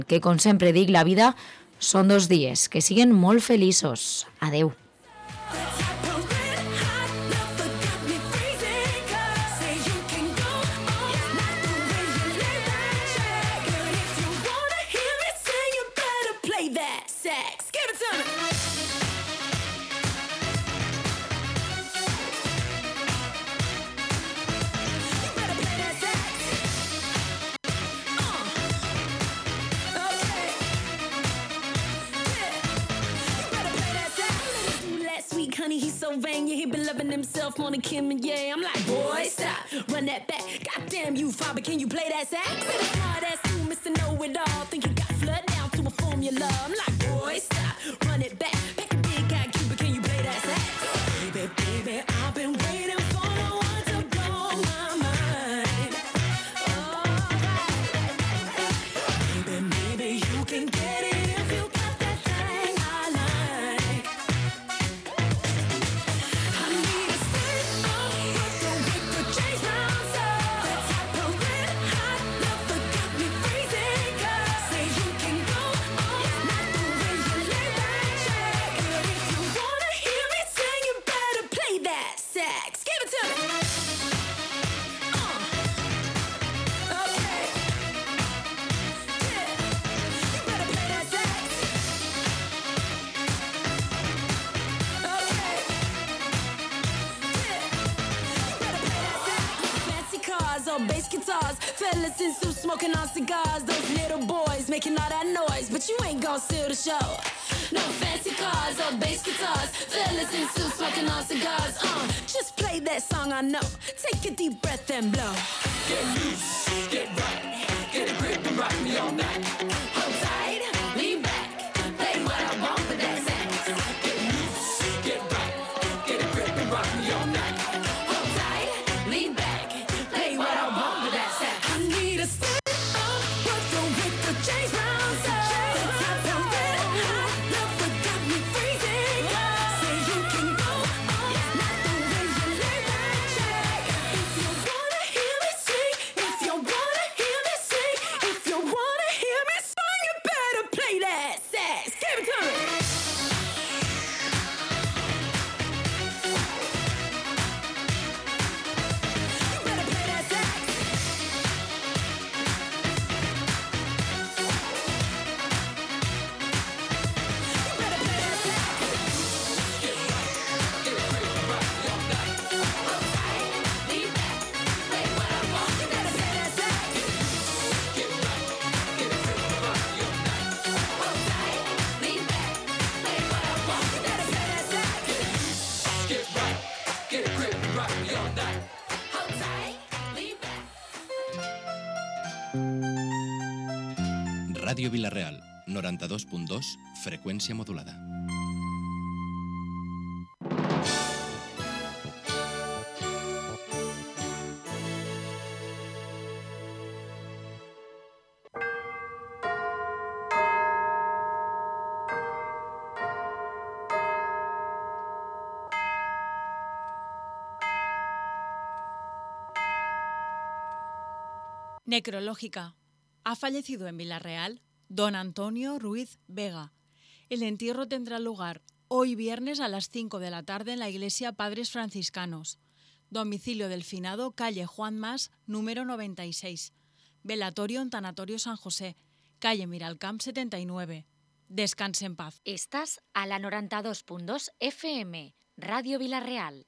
Que com sempre dic, la vida són 2 dies, que siguen molt feliços. Adeu. Honey, he's so vain, yeah, he been loving himself more than Kim and yeah. I'm like, boy, stop, run that back. Goddamn you, father, can you play that sax? Say the smart ass you, Mr. Know-It-All. Think you got flood down to a formula. I'm like, boy, stop, run it back. Pack a big guy, Cuba, can you play that sax? Baby, baby, I've been waiting for the one to blow my mind. Oh, baby, maybe you can get it if you got that thing I like. Bass guitars, fellas in suits smoking on cigars. Those little boys making all that noise, but you ain't gon' steal the show. No fancy cars or bass guitars, fellas in suits smoking on cigars. Just play that song I know. Take a deep breath and blow. Get loose, get right, get a grip and rock me all night. Hold tight, lean back, play what I want with that sax. Get loose, get right, get a grip and rock me all night. Hold tight, lean back. I need a stand up, working with the James Brown sound. That type of red hot love that got me freezing. Say you can go on, not the way you lay that check. If you wanna hear me sing, if you wanna hear me sing, if you wanna hear me sing, you better play that sax. Give it to me. Ràdio Vila-real, 92.2, freqüència modulada. Necrológica. Ha fallecido en Vila-real don Antonio Ruiz Vega. El entierro tendrá lugar hoy viernes a las 5 de la tarde en la iglesia Padres Franciscanos. Domicilio del finado, calle Juan Mas, número 96. Velatorio en Tanatorio San José, calle Miralcamp 79. Descanse en paz. Estás a la 92.2 FM, Radio Vila-real.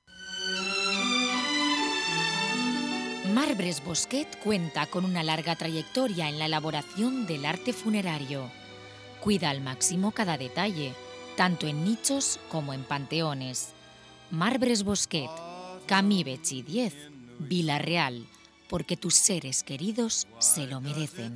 Marbres Bosquet cuenta con una larga trayectoria en la elaboración del arte funerario. Cuida al máximo cada detalle, tanto en nichos como en panteones. Marbres Bosquet, Camí Betxí 10, Vila-real, porque tus seres queridos se lo merecen.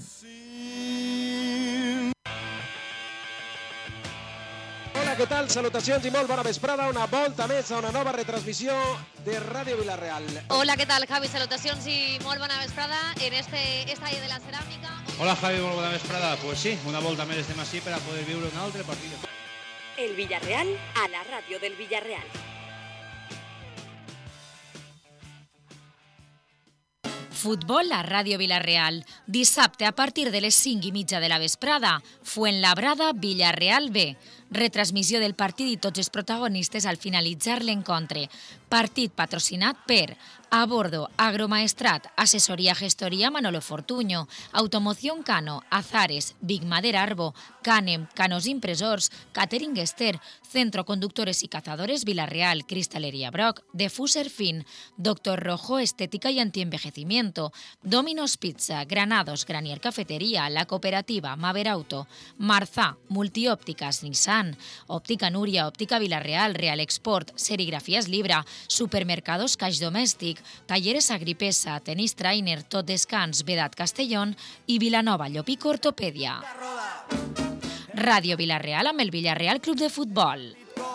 Què tal? Salutacions i molt bona vesprada. Una volta més a una nova retransmissió de Ràdio Vila-real. Hola, ¿qué tal, Javi? Salutacions i molt bona vesprada en este estadi de la ceràmica. Hola, Javi, molt bona vesprada. Pues sí, una volta més estem així per a poder viure un altre partit. El Villarreal a la ràdio del Villarreal. Futbol a Ràdio Vila-real. Dissabte a partir de les 5:30 de la vesprada, Fuenlabrada-Villarreal B. Retransmissió del partit i tots els protagonistes al finalitzar l'encontre. Partit patrocinat per A Bordo, Agromaestrat, Assessoria Gestoria Manolo Fortuño, Automoción Cano, Azares, Big Madera Arbo, Canem, Canos Impresors, Catering Ester, Centro Conductores y Cazadores Villarreal, Cristalería Brock, Defuser Fin, Doctor Rojo Estética y Antienvejecimiento, Domino's Pizza, Granados, Granier Cafetería, La Cooperativa, Maverauto, Marzá, Multiópticas, Nissan, Óptica Nuria, Óptica Villarreal, Real Export, Serigrafías Libra, Supermercados Caix Domèstic, Talleres Agripesa, Tenis Trainer, Tot Descans, Vedat Castellón i Vilanova Llopic Ortopèdia. Ràdio Vila-real amb el Villarreal Club de Futbol.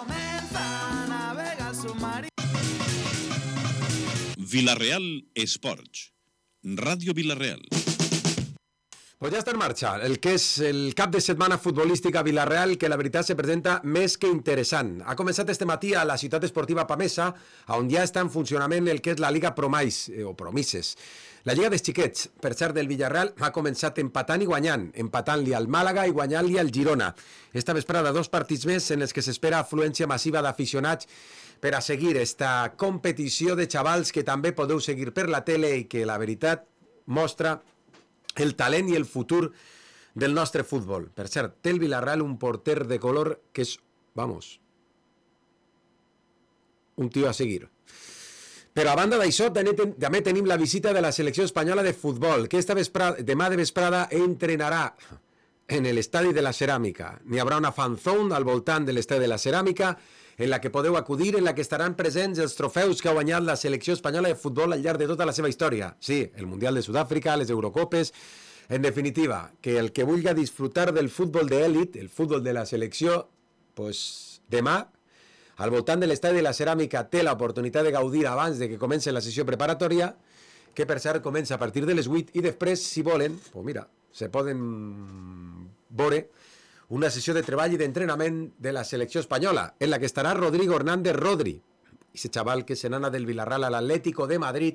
Villarreal Esports. Ràdio Vila-real. Pues ja està en marxa el que és el cap de setmana futbolístic a Vila-real, que la veritat se presenta més que interessant. Ha començat este matí a la ciutat esportiva Pamesa, on ja està en funcionament el que és la Liga Promais, o Promises. La Lliga dels Xiquets, per cert del Villarreal, ha començat empatant i guanyant, empatant-li al Màlaga i guanyant-li al Girona. Esta vesprada, 2 partits més en els que s'espera afluència massiva d'aficionats per a seguir esta competició de xavals que també podeu seguir per la tele i que la veritat mostra el talent i el futur del nostre futbol. Per cert, té el Villarreal un porter de color que és, vamos, un tio a seguir. Però a banda d'això, també tenim la visita de la selecció espanyola de futbol, que demà de vesprada entrenarà en l'estadi de la Ceràmica. N'hi haurà una fan zone al voltant de l'estadi de la Ceràmica, en la que podeu acudir, en la que estaran presents els trofeus que ha guanyat la selecció espanyola de futbol al llarg de tota la seva història. Sí, el Mundial de Sud-àfrica, les Eurocopes. En definitiva, que el que vulgui disfrutar del futbol d'èlit, el futbol de la selecció, pues demà, al voltant de l'estadi de la Ceràmica, té l'oportunitat de gaudir abans de que comenci la sessió preparatòria, que per cert comença a partir de les 8, i després, si volen, pues mira, se poden veure una sessió de treball i d'entrenament de la selecció espanyola, en la que estarà Rodrigo Hernández Rodri, ese xaval que se n'ana del Villarreal a l'Atlético de Madrid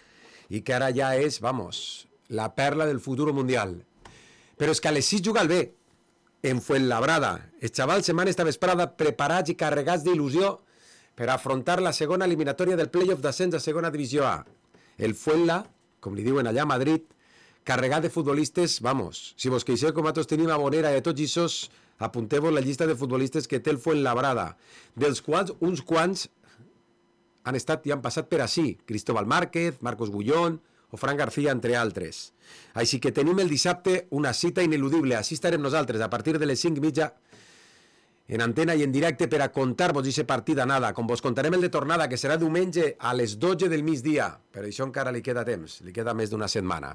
i que ara ja és, vamos, la perla del futur mundial. Però és que a les 6 juga el B, en Fuenlabrada. Els xavals se van esta vesprada preparats i carregats d'il·lusió per afrontar la segona eliminatòria del playoff d'ascens a segona divisió A. El Fuenla, com li diuen allà a Madrid, carregat de futbolistes, vamos, si vos queixeu com nosaltres tenim a Bonera i a tots aquests, apunteu-vos la llista de futbolistes que té el Fuenlabrada, dels quals uns quants han estat i han passat per ací, Cristóbal Márquez, Marcos Bullón o Fran García, entre altres. Així que tenim el dissabte una cita ineludible, així estarem nosaltres a partir de les 5:30 en antena i en directe per a contar-vos aquest partit d'anada, com vos contarem el de tornada, que serà diumenge a les 12 del migdia, però això encara li queda temps, li queda més d'una setmana.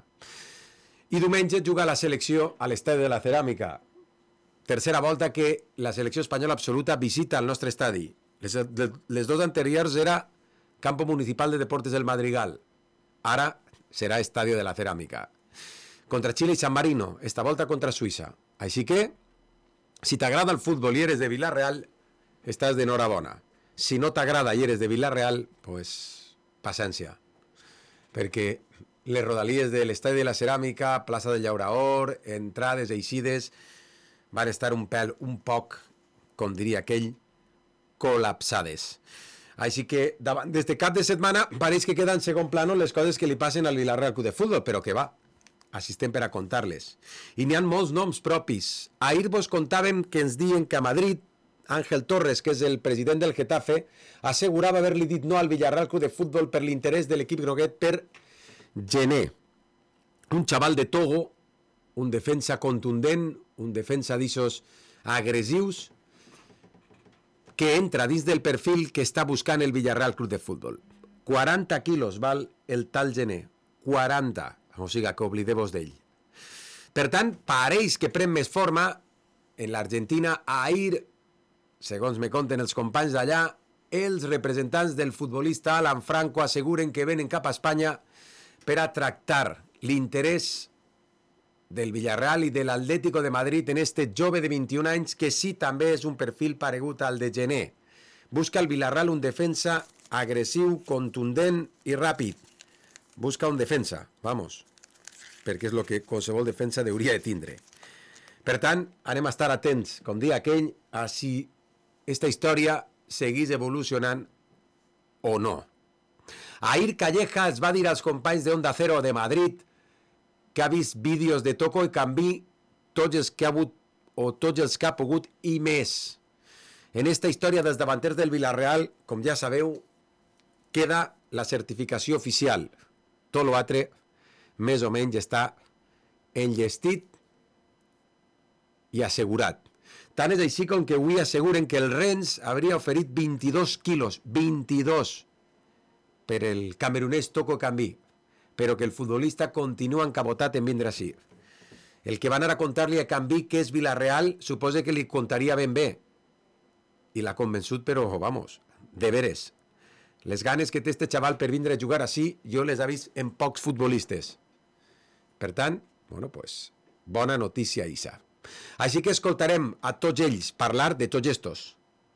I diumenge juga la selecció a l'estadi de la Ceràmica. Tercera volta que la selecció espanyola absoluta visita el nostre estadi. Les 2 anteriors era Campo Municipal de Deportes del Madrigal. Ara serà Estadio de la Ceràmica. Contra Xile i San Marino, esta volta contra Suïssa. Així que, si t'agrada el futbol i eres de Vila-real, estàs d'enhorabona. Si no t'agrada i eres de Vila-real, pues, paciència. Perquè les rodalies de l'estadi de la Ceràmica, plaça del Llauraor, entrades, eixides, van estar un poc, com diria aquell, col·lapsades. Així que, des de cap de setmana, pareix que queden en segon plano les coses que li passen al Villarreal Club de Futbol, però que va, així estem per a contar-les. I n'hi ha molts noms propis. Ahir vos contàvem que ens diuen que a Madrid, Ángel Torres, que és el president del Getafe, assegurava haver-li dit no al Villarreal Club de Futbol per l'interès de l'equip groguet per Gené, un xaval de Togo, un defensa contundent, un defensa d'ixos agressius, que entra dins del perfil que està buscant el Villarreal Club de Futbol. 40 quilos val el tal Gené, 40, o sigui que oblideu-vos d'ell. Per tant, pareix que pren més forma en l'Argentina. Ahir, segons me conten els companys d'allà, els representants del futbolista Alan Franco asseguren que venen cap a Espanya per a tractar l'interès del Villarreal i de l'Atlético de Madrid en este jove de 21 anys que sí també és un perfil paregut al de Gené. Busca el Villarreal un defensa agressiu, contundent i ràpid. busca un defensa, vamos, perquè és el que qualsevol defensa hauria de tindre. Per tant, anem a estar atents, com dia aquell, a si esta història seguís evolucionant o no. Ahir Calleja es va dir als companys de Onda Cero de Madrid que ha vist vídeos de Toco i Cambí, tots els que ha hagut o tots els que ha pogut i més. En esta història dels davanters del Villarreal, com ja sabeu, queda la certificació oficial. Tot l'altre, més o menys, està enllestit i assegurat. Tant és així com que avui asseguren que el Rennes hauria oferit 22 quilos, 22, per el camerunès Toco Cambí, però que el futbolista continua encabotat en vindre així. El que va anar a contar-li a Cambí que és Villarreal, suposa que li contaria ben bé. I l'ha convençut, però, vamos, de veres. Les ganes que té este xaval per vindre a jugar així, jo les he vist en pocs futbolistes. Per tant, bueno, pues, bona notícia, Isa. Així que escoltarem a tots ells parlar de tots estos,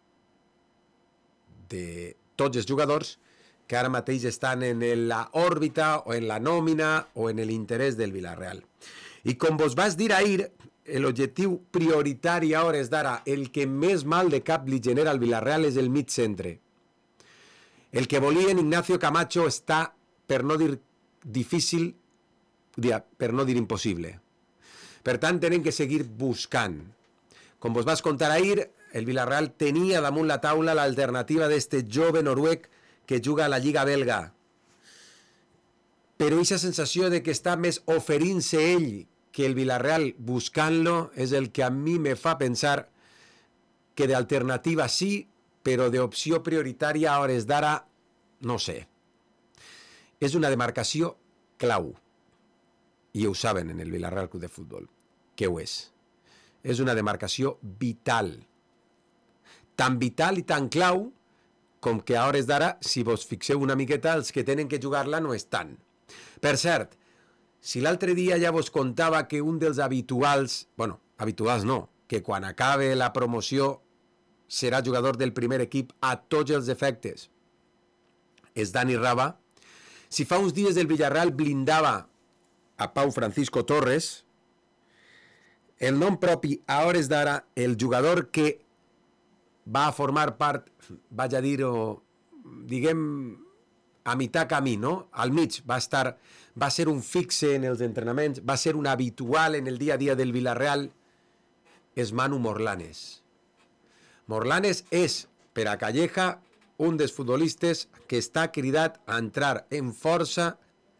de tots els jugadors que ara mateix estan en la òrbita o en la nòmina o en l'interès del Villarreal. I com vos vas dir ahir, l'objectiu prioritari a hores d'ara, el que més mal de cap li genera al Villarreal és el mig centre. El que volien Ignacio Camacho està, per no dir difícil, per no dir impossible. Per tant, tenen que seguir buscant. Com vos vas contar ahir, el Villarreal tenia damunt la taula l'alternativa d'este jove noruec que juga a la Lliga belga. Però aquesta sensació de que està més oferint-se ell que el Villarreal buscant-lo és el que a mi me fa pensar que d'alternativa sí, però d'opció prioritària a hores d'ara, no sé. És una demarcació clau. I ho saben en el Villarreal Club de Futbol, que ho és. És una demarcació vital. Tan vital i tan clau com que a hores d'ara, si vos fixeu una miqueta, els que tenen que jugar-la no estan. Per cert, si l'altre dia ja vos contava que un dels habituals, bueno, habituals no, que quan acabe la promoció serà jugador del primer equip a tots els efectes, és Dani Raba, si fa uns dies el Villarreal blindava a Pau Francisco Torres, el nom propi a hores d'ara, el jugador que va a formar part, vaig a dir-ho, diguem, a mitjà camí, no? Al mig va ser un fixe en els entrenaments, va ser un habitual en el dia a dia del Villarreal, és Manu Morlanes. Morlanes és, per a Calleja, un dels futbolistes que està cridat a entrar en força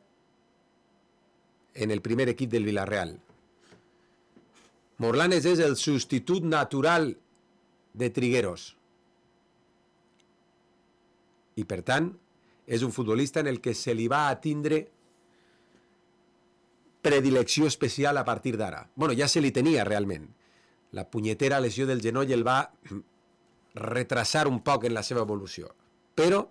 en el primer equip del Villarreal. Morlanes és el substitut natural de Trigueros. I per tant, és un futbolista en el que se li va atindre predilecció especial a partir d'ara. Bueno, ja se li tenia realment. La punyetera lesió del genoll el va retrasar un poc en la seva evolució. Però,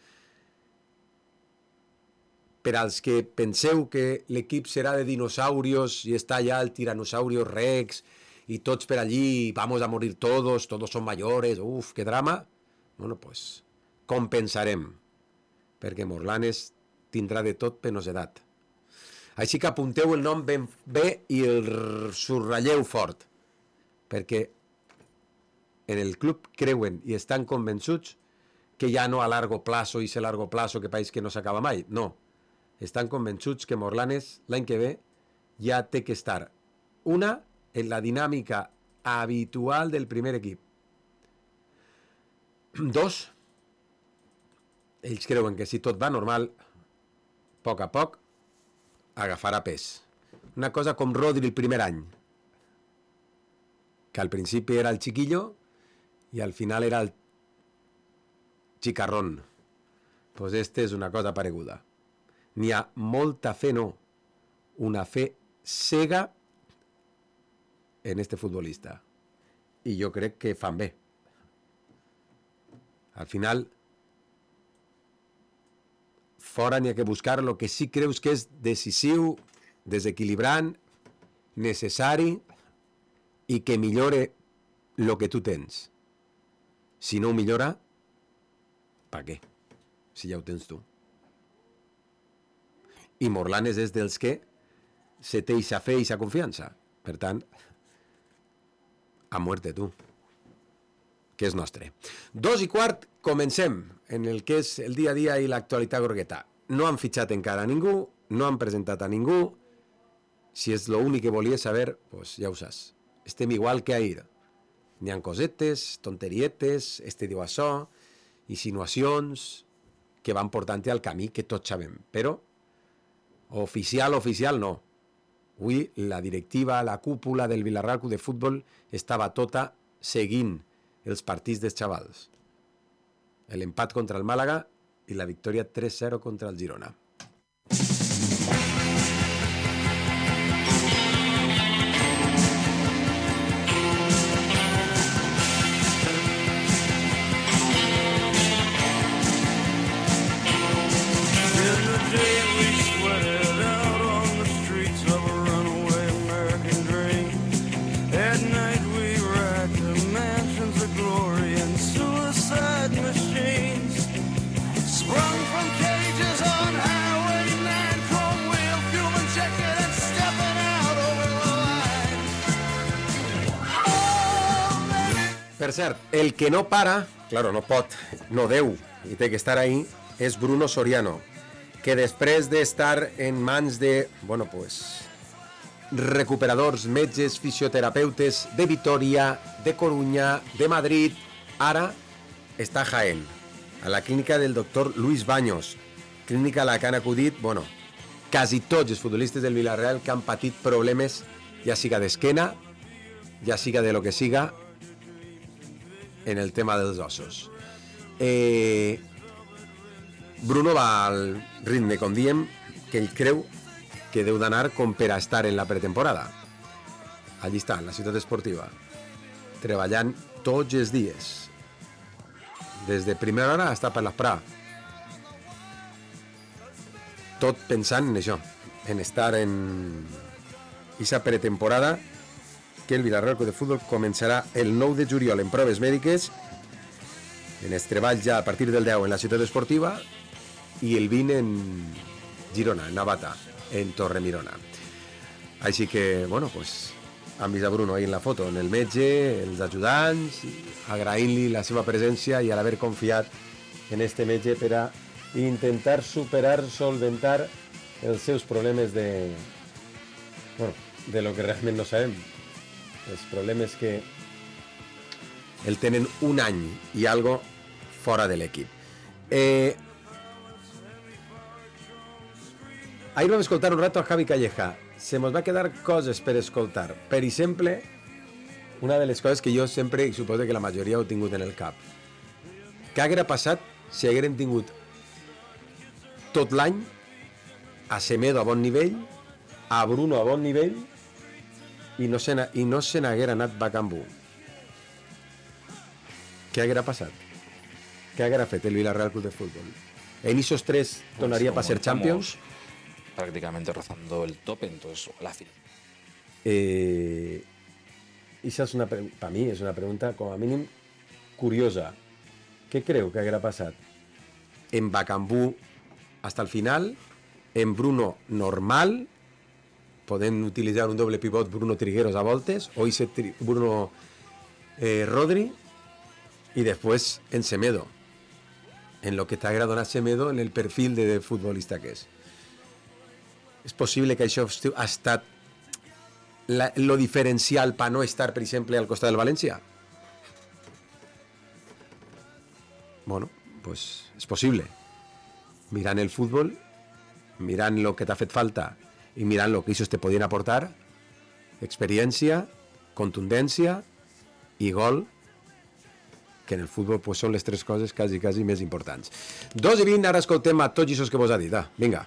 per als que penseu que l'equip serà de dinosaurios i està allà el tiranosaurio rex y tots per allí, vamos a morir todos son mayores, uf, qué drama. Bueno, pues, compensarem, perquè Morlanes tindrà de tot menys edat. Així que apunteu el nom ben bé i el subratlleu fort, perquè en el club creuen i estan convençuts que ja no a largo plazo, i ese largo plazo que pareix que no s'acaba mai, no. Estan convençuts que Morlanes l'any que ve ja té que estar en la dinàmica habitual del primer equip. 2, ells creuen que si tot va normal, a poc agafarà pes. Una cosa com Rodri el primer any, que al principi era el chiquillo i al final era el chicarrón. Pues este és una cosa pareguda. N'hi ha molta fe, no, una fe cega en este futbolista. I jo crec que fan bé. Al final, fora n'hi ha que buscar el que sí creus que és decisiu, desequilibrant, necessari i que millore el que tu tens. Si no ho millora, pa què? Si ja ho tens tu. i Morlanes és dels que se té eixa fe i eixa confiança. Per tant, a muerte tu, que és nostre. 2:15, comencem en el que és el dia a dia i l'actualitat grogueta. No han fitxat encara a ningú, no han presentat a ningú. Si és l'únic que volia saber, pues ja ho saps. Estem igual que ahir. N'hi ha cosetes, tonterietes, este diu això, insinuacions que van portant-te al camí que tots sabem. Però oficial no. Avui la directiva, la cúpula del Villarreal Club de Futbol estava tota seguint els partits dels xavals. L'empat contra el Màlaga i la victòria 3-0 contra el Girona. Per cert, el que no para, claro, no pot, no deu, i té que estar ahí, és Bruno Soriano, que després d'estar en mans de, recuperadors, metges, fisioterapeutes de Vitoria, de Coruña, de Madrid, ara està a Jaén, a la clínica del doctor Luis Baños, clínica a la que han acudit, quasi tots els futbolistes del Villarreal que han patit problemes, ja siga d'esquena, ja siga de lo que siga, en el tema dels ossos. Bruno va al ritme, com diem, que ell creu que deu d'anar com per a estar en la pretemporada. Allí està, en la ciutat esportiva, treballant tots els dies. Des de primera hora està per l'esprà. Tot pensant en això, en estar en aquesta pretemporada que el Villarreal Club de Futbol començarà el 9 de juliol en proves mèdiques, en els treballs ja a partir del 10 en la ciutat esportiva i el 20 en Girona, en Navata, en Torremirona. Així que, han vist a Bruno ahí en la foto, en el metge, els ajudants, agraint-li la seva presència i l'haver confiat en este metge per a intentar superar, solventar els seus problemes de lo que realment no sabem. Els problemes que el tenen un any i algo fora de l'equip. Ahir vam escoltar un rato a Javi Calleja. Se mos va quedar coses per escoltar. Per exemple, una de les coses que jo sempre, i suposo que la majoria ho he tingut en el cap. Què haguera passat si haguérem tingut tot l'any a Semedo a bon nivell, a Bruno a bon nivell, i no se n'haguera anat Bakambu? Què haguera passat? Què haguera fet el Villarreal Club de Fútbol? En esos tres tornaría para ser Champions. Prácticamente rozando el tope, entonces la final. Esa es para mí es una pregunta com a mínim curiosa. Què creu que haguera passat? En Bakambu hasta el final, en Bruno normal, podem utilitzar un doble pivot Bruno Trigueros a voltes, o ese Bruno Rodri, y después en Semedo, en lo que t'haguera donat Semedo en el perfil de futbolista que és. És possible que això ha estat lo diferencial per no estar, per exemple, al costat del València? Pues és possible. Mirant el futbol, mirant lo que t'ha fet falta i mirant lo que ells te podien aportar, experiència, contundència i gol, que en el futbol pues, són les tres coses quasi més importants. 2:20, ara escoltem a tots aquests que vos ha dit. Vinga.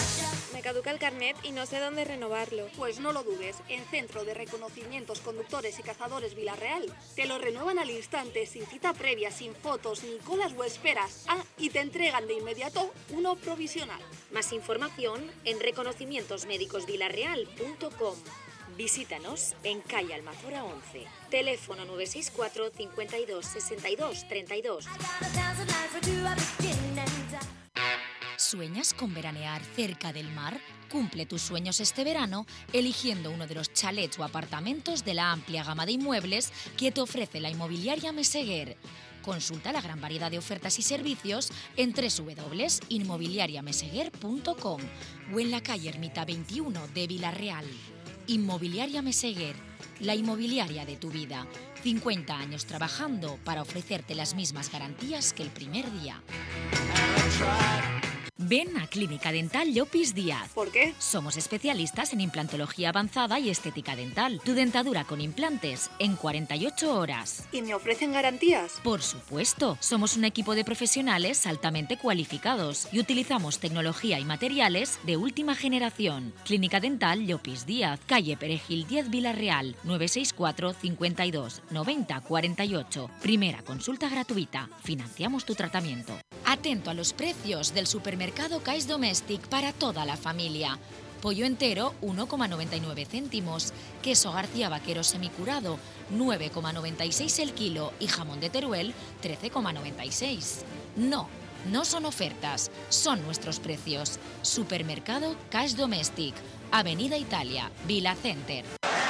Me caduca el carnet y no sé dónde renovarlo. Pues no lo dudes, en Centro de Reconocimientos Conductores y Cazadores Vilarreal te lo renuevan al instante, sin cita previa, sin fotos, ni colas o esperas. Y te entregan de inmediato uno provisional. Más información en reconocimientosmédicosvilarreal.com. Visítanos en calle Almazora 11. Teléfono 964 52 62 32. ¿Sueñas con veranear cerca del mar? Cumple tus sueños este verano eligiendo uno de los chalets o apartamentos de la amplia gama de inmuebles que te ofrece la inmobiliaria Meseguer. Consulta la gran variedad de ofertas y servicios en www.inmobiliariameseguer.com o en la calle Ermita 21 de Vilarreal. Inmobiliaria Meseguer, la inmobiliaria de tu vida. 50 años trabajando para ofrecerte las mismas garantías que el primer día. Ven a Clínica Dental Llopis Díaz. ¿Por qué? Somos especialistas en implantología avanzada y estética dental. Tu dentadura con implantes en 48 horas. ¿Y me ofrecen garantías? Por supuesto. Somos un equipo de profesionales altamente cualificados y utilizamos tecnología y materiales de última generación. Clínica Dental Llopis Díaz, calle Perejil 10 Vilarreal, 964 52 90 48. Primera consulta gratuita. Financiamos tu tratamiento. Atento a los precios del supermercado Cais Domestic para toda la familia. Pollo entero, 1,99 céntimos. Queso García Vaquero semicurado, 9,96 el kilo. Y jamón de Teruel, 13,96. No son ofertas, son nuestros precios. Supermercado Cais Domestic, Avenida Italia, Vila Center.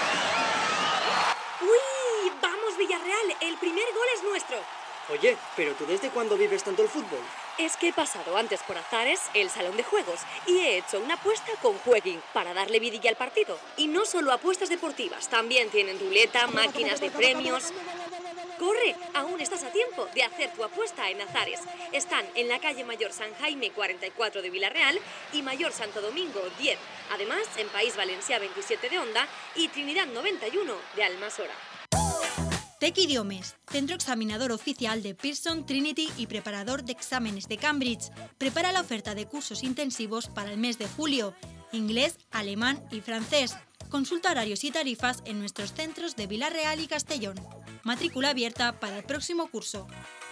¡Uy! ¡Vamos, Villarreal! ¡El primer gol es nuestro! Oye, ¿pero tú desde cuándo vives tanto el fútbol? Es que he pasado antes por Azares, el salón de juegos, y he hecho una apuesta con Jueguin para darle vidilla al partido. Y no solo apuestas deportivas, también tienen ruleta, máquinas de premios. ¡Corre! Aún estás a tiempo de hacer tu apuesta en Azares. Están en la calle Mayor San Jaime 44 de Vilarreal y Mayor Santo Domingo 10. Además, en País Valencià 27 de Onda y Trinidad 91 de Almasora. TEC Idiomes, centro examinador oficial de Pearson, Trinity y preparador de exámenes de Cambridge. Prepara la oferta de cursos intensivos para el mes de julio. Inglés, alemán y francés. Consulta horarios y tarifas en nuestros centros de Vilarreal y Castellón. Matrícula abierta para el próximo curso.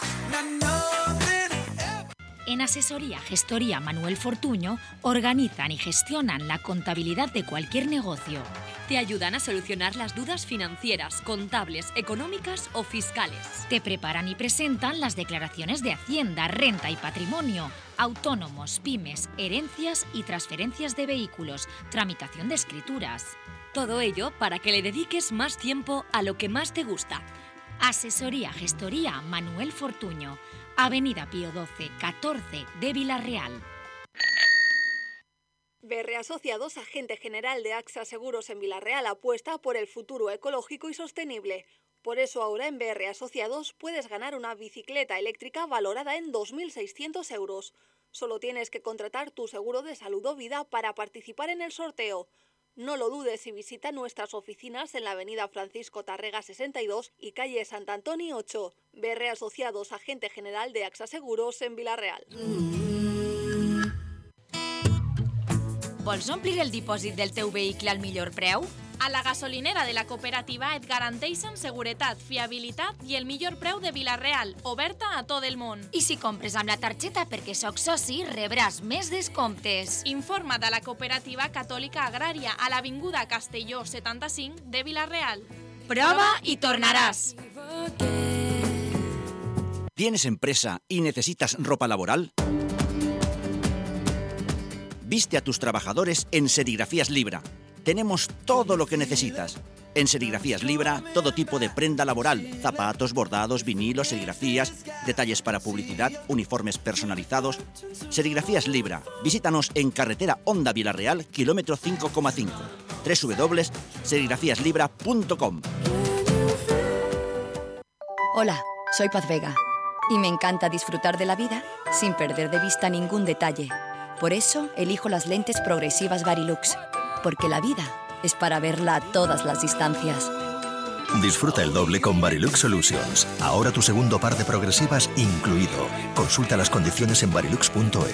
En Asesoría Gestoría Manuel Fortuño organizan y gestionan la contabilidad de cualquier negocio. Te ayudan a solucionar las dudas financieras, contables, económicas o fiscales. Te preparan y presentan las declaraciones de Hacienda, renta y patrimonio, autónomos, pymes, herencias y transferencias de vehículos, tramitación de escrituras. Todo ello para que le dediques más tiempo a lo que más te gusta. Asesoría Gestoría Manuel Fortuño, Avenida Pío XII, 14 de Vilarreal. BR Asociados, agente general de AXA Seguros en Vilarreal, apuesta por el futuro ecológico y sostenible. Por eso ahora en BR Asociados puedes ganar una bicicleta eléctrica valorada en 2.600 euros. Solo tienes que contratar tu seguro de salud o vida para participar en el sorteo. No lo dudes y visita nuestras oficinas en la avenida Francisco Tarrega 62 y calle Sant Antoni 8. BR Asociados, agente general de AXA Seguros en Vilarreal. Vols omplir el dipòsit del teu vehicle al millor preu? A la gasolinera de la cooperativa et garanteixen seguretat, fiabilitat i el millor preu de Vilarreal, oberta a tot el món. I si compres amb la targeta perquè soc soci, rebràs més descomptes. Informa't a la cooperativa catòlica agrària a l'Avinguda Castelló 75 de Vilarreal. Prova y tornarás. ¿Tienes empresa y necesitas ropa laboral? Viste a tus trabajadores en Serigrafías Libra. Tenemos todo lo que necesitas. En Serigrafías Libra, todo tipo de prenda laboral, zapatos, bordados, vinilos, serigrafías, detalles para publicidad, uniformes personalizados. Serigrafías Libra. Visítanos en carretera Honda Vilarreal, kilómetro 5,5. www.serigrafiaslibra.com. Hola, soy Paz Vega y me encanta disfrutar de la vida sin perder de vista ningún detalle. Por eso elijo las lentes progresivas Varilux, porque la vida es para verla a todas las distancias. Disfruta el doble con Varilux Solutions. Ahora tu segundo par de progresivas incluido. Consulta las condiciones en varilux.es.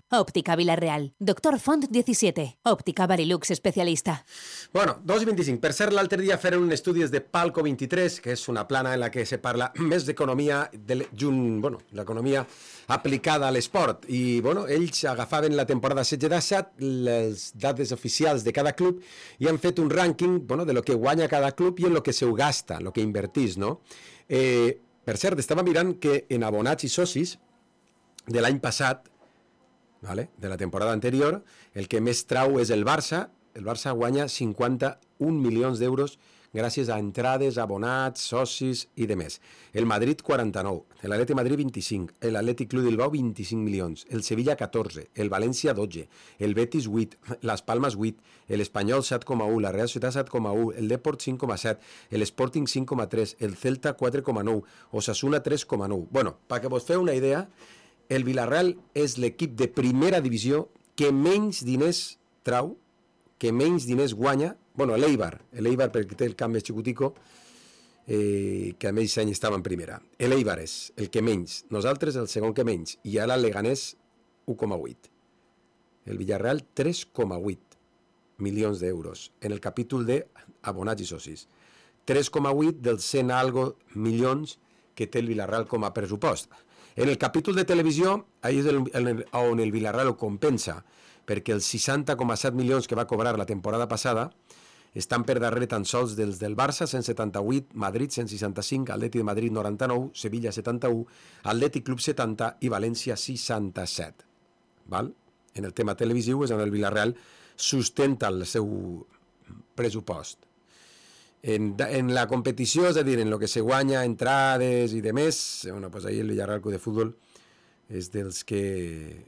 Óptica Vilareal. Doctor Font 17. Óptica Barilux especialista. Bueno, 2,25. Per cert, l'altre dia feren un estudi de Palco 23, que és una plana en la que se parla més d'economia, l'economia aplicada a l'esport. I, ells agafaven la temporada 16-17, les dades oficials de cada club, i han fet un rànquing, de lo que guanya cada club i en lo que se ho gasta, lo que invertís, no? Per cert, estava mirant que en abonats i socis de l'any passat, de la temporada anterior, el que més trau és el Barça. El Barça guanya 51 milions d'euros gràcies a entrades, abonats, socis i demés. El Madrid 49, l'Atlètic Madrid 25, l'Atlètic Club Bilbao 25 milions, el Sevilla 14, el València 12, el Betis 8, les Palmes 8, l'Espanyol 7,1, la Real Societat 7,1, el Deport 5,7, l'Sporting 5,3, el Celta 4,9, Osasuna 3,9. Perquè vos feu una idea, el Villarreal és l'equip de primera divisió que menys diners trau, que menys diners guanya. L'Eibar perquè té el camp més xicutico, que a més any estava en primera. L'Eibar és el que menys, nosaltres el segon que menys, i ara el Leganés 1,8. El Villarreal 3,8 milions d'euros en el capítol d'abonats i socis. 3,8 dels 100 algo milions que té el Villarreal com a pressupost. En el capítol de televisió, ahí és on el Villarreal ho compensa, perquè els 60,7 milions que va cobrar la temporada passada estan per darrere tan sols dels del Barça, 178, Madrid 165, Atlètic de Madrid 99, Sevilla 71, Atlètic Club 70 i València 67. Val? En el tema televisiu és on el Villarreal sustenta el seu pressupost. En la competició, és a dir, en el que se guanya, entrades i demés, ahí el Villarreal Club de Futbol és dels que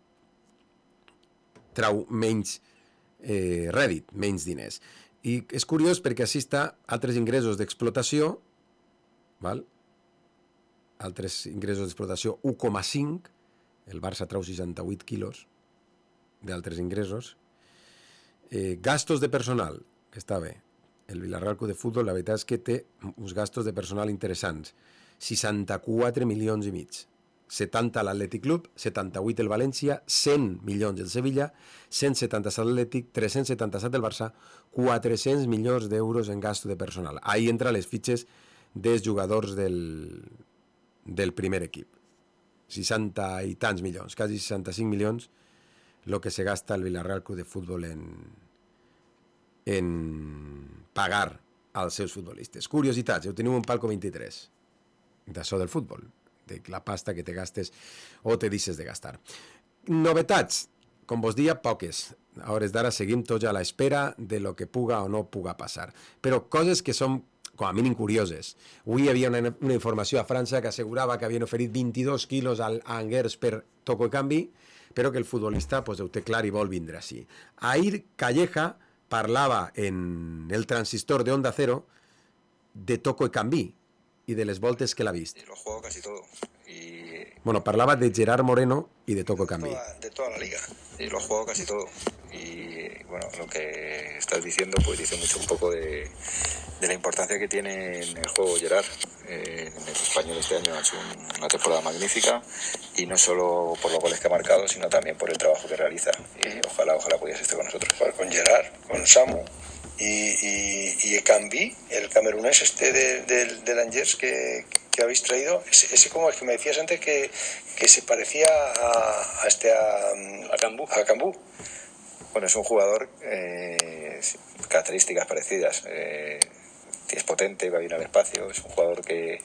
trau menys rèdit, menys diners. I és curiós perquè així està altres ingressos d'explotació, altres ingressos d'explotació 1,5, el Barça trau 68 quilos d'altres ingressos, gastos de personal, que està bé. El Villarreal Club de Futbol, la veritat és que té uns gastos de personal interessants. 64 milions i mig. 70 a l'Atlètic Club, 78 el València, 100 milions el Sevilla, 177 l'Atlètic, 377 el Barça, 400 milions d'euros en gasto de personal. Ahí entra les fitxes dels jugadors del primer equip. 60 i tants milions, quasi 65 milions, el que se gasta el Villarreal Club de Futbol en pagar als seus futbolistes. Curiositats, teniu un Palco 23 d'això del futbol, de la pasta que te gastes o te deixes de gastar. Novetats, com vos dia, poques. A hores d'ara seguim tots a l'espera de lo que puga o no puga passar. Però coses que són, com a mínim, curioses. Avui hi havia una informació a França que assegurava que havien oferit 22 quilos a Angers per toco i canvi, però que el futbolista ho té clar i vol vindre així. Ahir Calleja parlava en el transistor de Onda Cero de toco i canvi y de les voltes que l'ha vist. Lo juego casi todo. Parlava de Gerard Moreno y de toco i canvi. De toda la liga. Y lo juego casi todo. Y lo que estás diciendo pues dice mucho un poco de la importancia que tiene en el juego Gerard. En el español este año ha hecho una temporada magnífica y no solo por los goles que ha marcado, sino también por el trabajo que realiza. Y ojalá pudiese estar con nosotros. Con Gerard, con Samu y Cambi, el camerunés del Angers que habéis traído, ese como el que me decías antes que se parecía a Cambú. Bueno, es un jugador características parecidas. Es potente, va bien al espacio, es un jugador que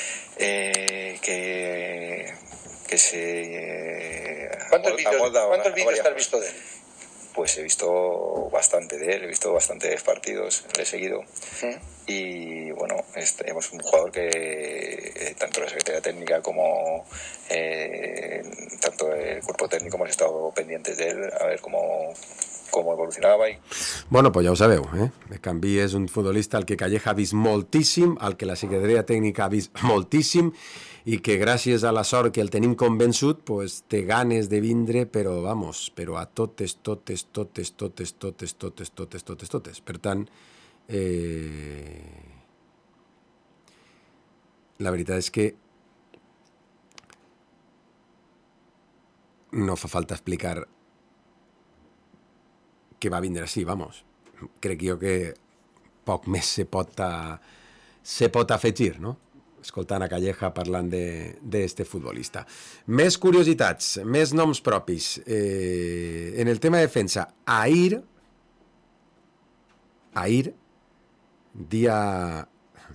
se ¿Cuántos vídeos te has visto de él? Pues he visto bastante de él, he visto bastantes partidos, le he seguido. Y es un jugador que tanto la Secretaría Técnica como tanto el cuerpo técnico hemos estado pendientes de él, a ver cómo evolucionava. Pues ja ho sabeu, Cambi és un futbolista al que Calleja ha vist moltíssim, al que la Secretaria Tècnica ha vist moltíssim, i que gràcies a la sort que el tenim convençut, té ganes de vindre, però a totes. Per tant, la veritat és que no fa falta explicar que va vindre així, vamos. Crec jo que poc més se pot afegir, no? Escoltant a Calleja parlant d'este futbolista. Més curiositats, més noms propis. En el tema de defensa, ahir, dia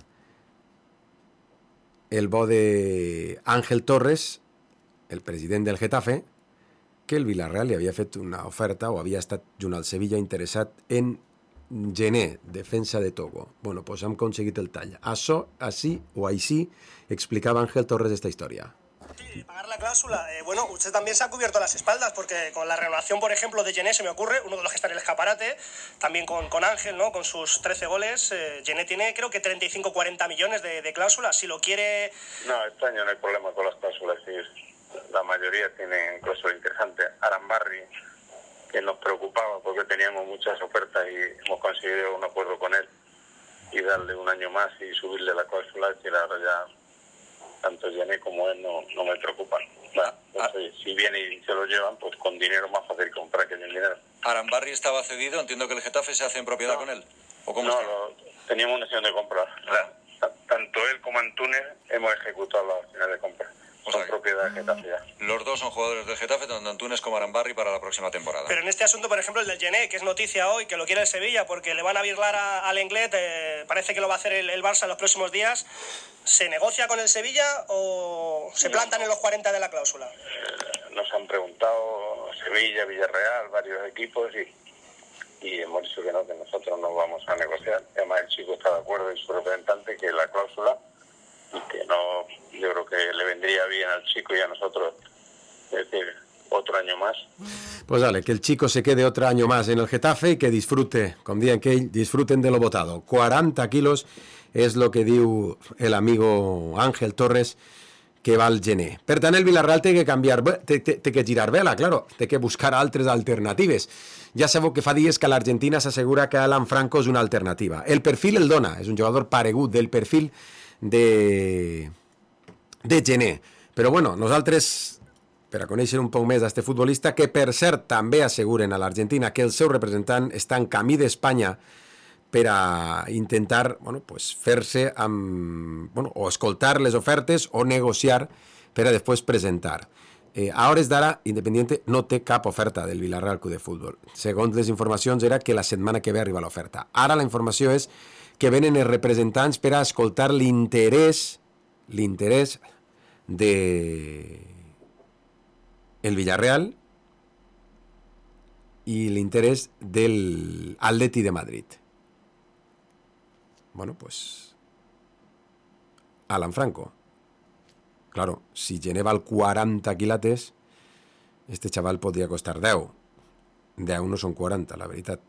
el bo de Ángel Torres, el president del Getafe, que el Villarreal li havia fet una oferta o havia estat junt al Sevilla interessat en Gené, defensa de Togo. Bueno, pues han conseguit el tall. Això, así o així, explicaba Ángel Torres esta historia. Sí, pagar la cláusula. Bueno, usted también se ha cubierto las espaldas, porque con la renovación, por ejemplo, de Gené, se me ocurre, uno de los que está en el escaparate, también con Ángel, ¿no? Con sus 13 goles, Gené tiene creo que 35-40 millones de cláusulas. Si lo quiere... No, este año no hay problema con las cláusulas, sí. La mayoría tienen cláusulas interesantes. Arambarri, que nos preocupaba porque teníamos muchas ofertas y hemos conseguido un acuerdo con él y darle un año más y subirle la cláusula, que ahora ya tanto Gené como él no me preocupan. Entonces, si viene y se lo llevan, pues con dinero más fácil comprar que sin dinero. Arambarri estaba cedido, entiendo que el Getafe se hace en propiedad con él. ¿O cómo está? Teníamos una opción de compra. Tanto él como Antúnez hemos ejecutado la opción de compra. Son propiedad de Getafe ya. Los dos son jugadores del Getafe, tanto Antúnez como Arambarri, para la próxima temporada. Pero en este asunto, por ejemplo, el del Gené, que es noticia hoy, que lo quiere el Sevilla, porque le van a virlar al Englet, parece que lo va a hacer el Barça en los próximos días. ¿Se negocia con el Sevilla o se plantan en los 40 de la cláusula? Nos han preguntado Sevilla, Villarreal, varios equipos y hemos dicho que nosotros no vamos a negociar. Además, el chico está de acuerdo y su representante que la cláusula, y que no, yo creo que le vendría bien al chico y a nosotros, es decir, otro año más. Pues vale, que el chico se quede otro año más en el Getafe y que disfrute, com dient que ell, disfruten de lo votado. 40 quilos és lo que diu el amigo Ángel Torres que val Gené. Per tant, el Villarreal té que canviar, té que girar vela, claro, té que buscar altres alternatives. Ja sabeu que fa dies que a l'Argentina s'assegura que Alan Franco és una alternativa. El perfil el dona, és un jugador paregut del perfil de Gené. Però bueno, nosaltres, per a conèixer un poc més d'este futbolista, que per cert també asseguren a l'Argentina que el seu representant està en camí d'Espanya per a intentar pues, fer-se amb, o escoltar les ofertes o negociar per a després presentar. A hores d'ara, Independiente no té cap oferta del Villarreal Club de Futbol. Segons les informacions era que la setmana que ve arriba l'oferta. Ara la informació és que venen els representants per a escoltar l'interès de el Villarreal y l'interès del Atleti de Madrid. Bueno, pues Alan Franco. Claro, si Gené val 40 quilates, este chaval podria costar 10. 10 no són 40, la veritat.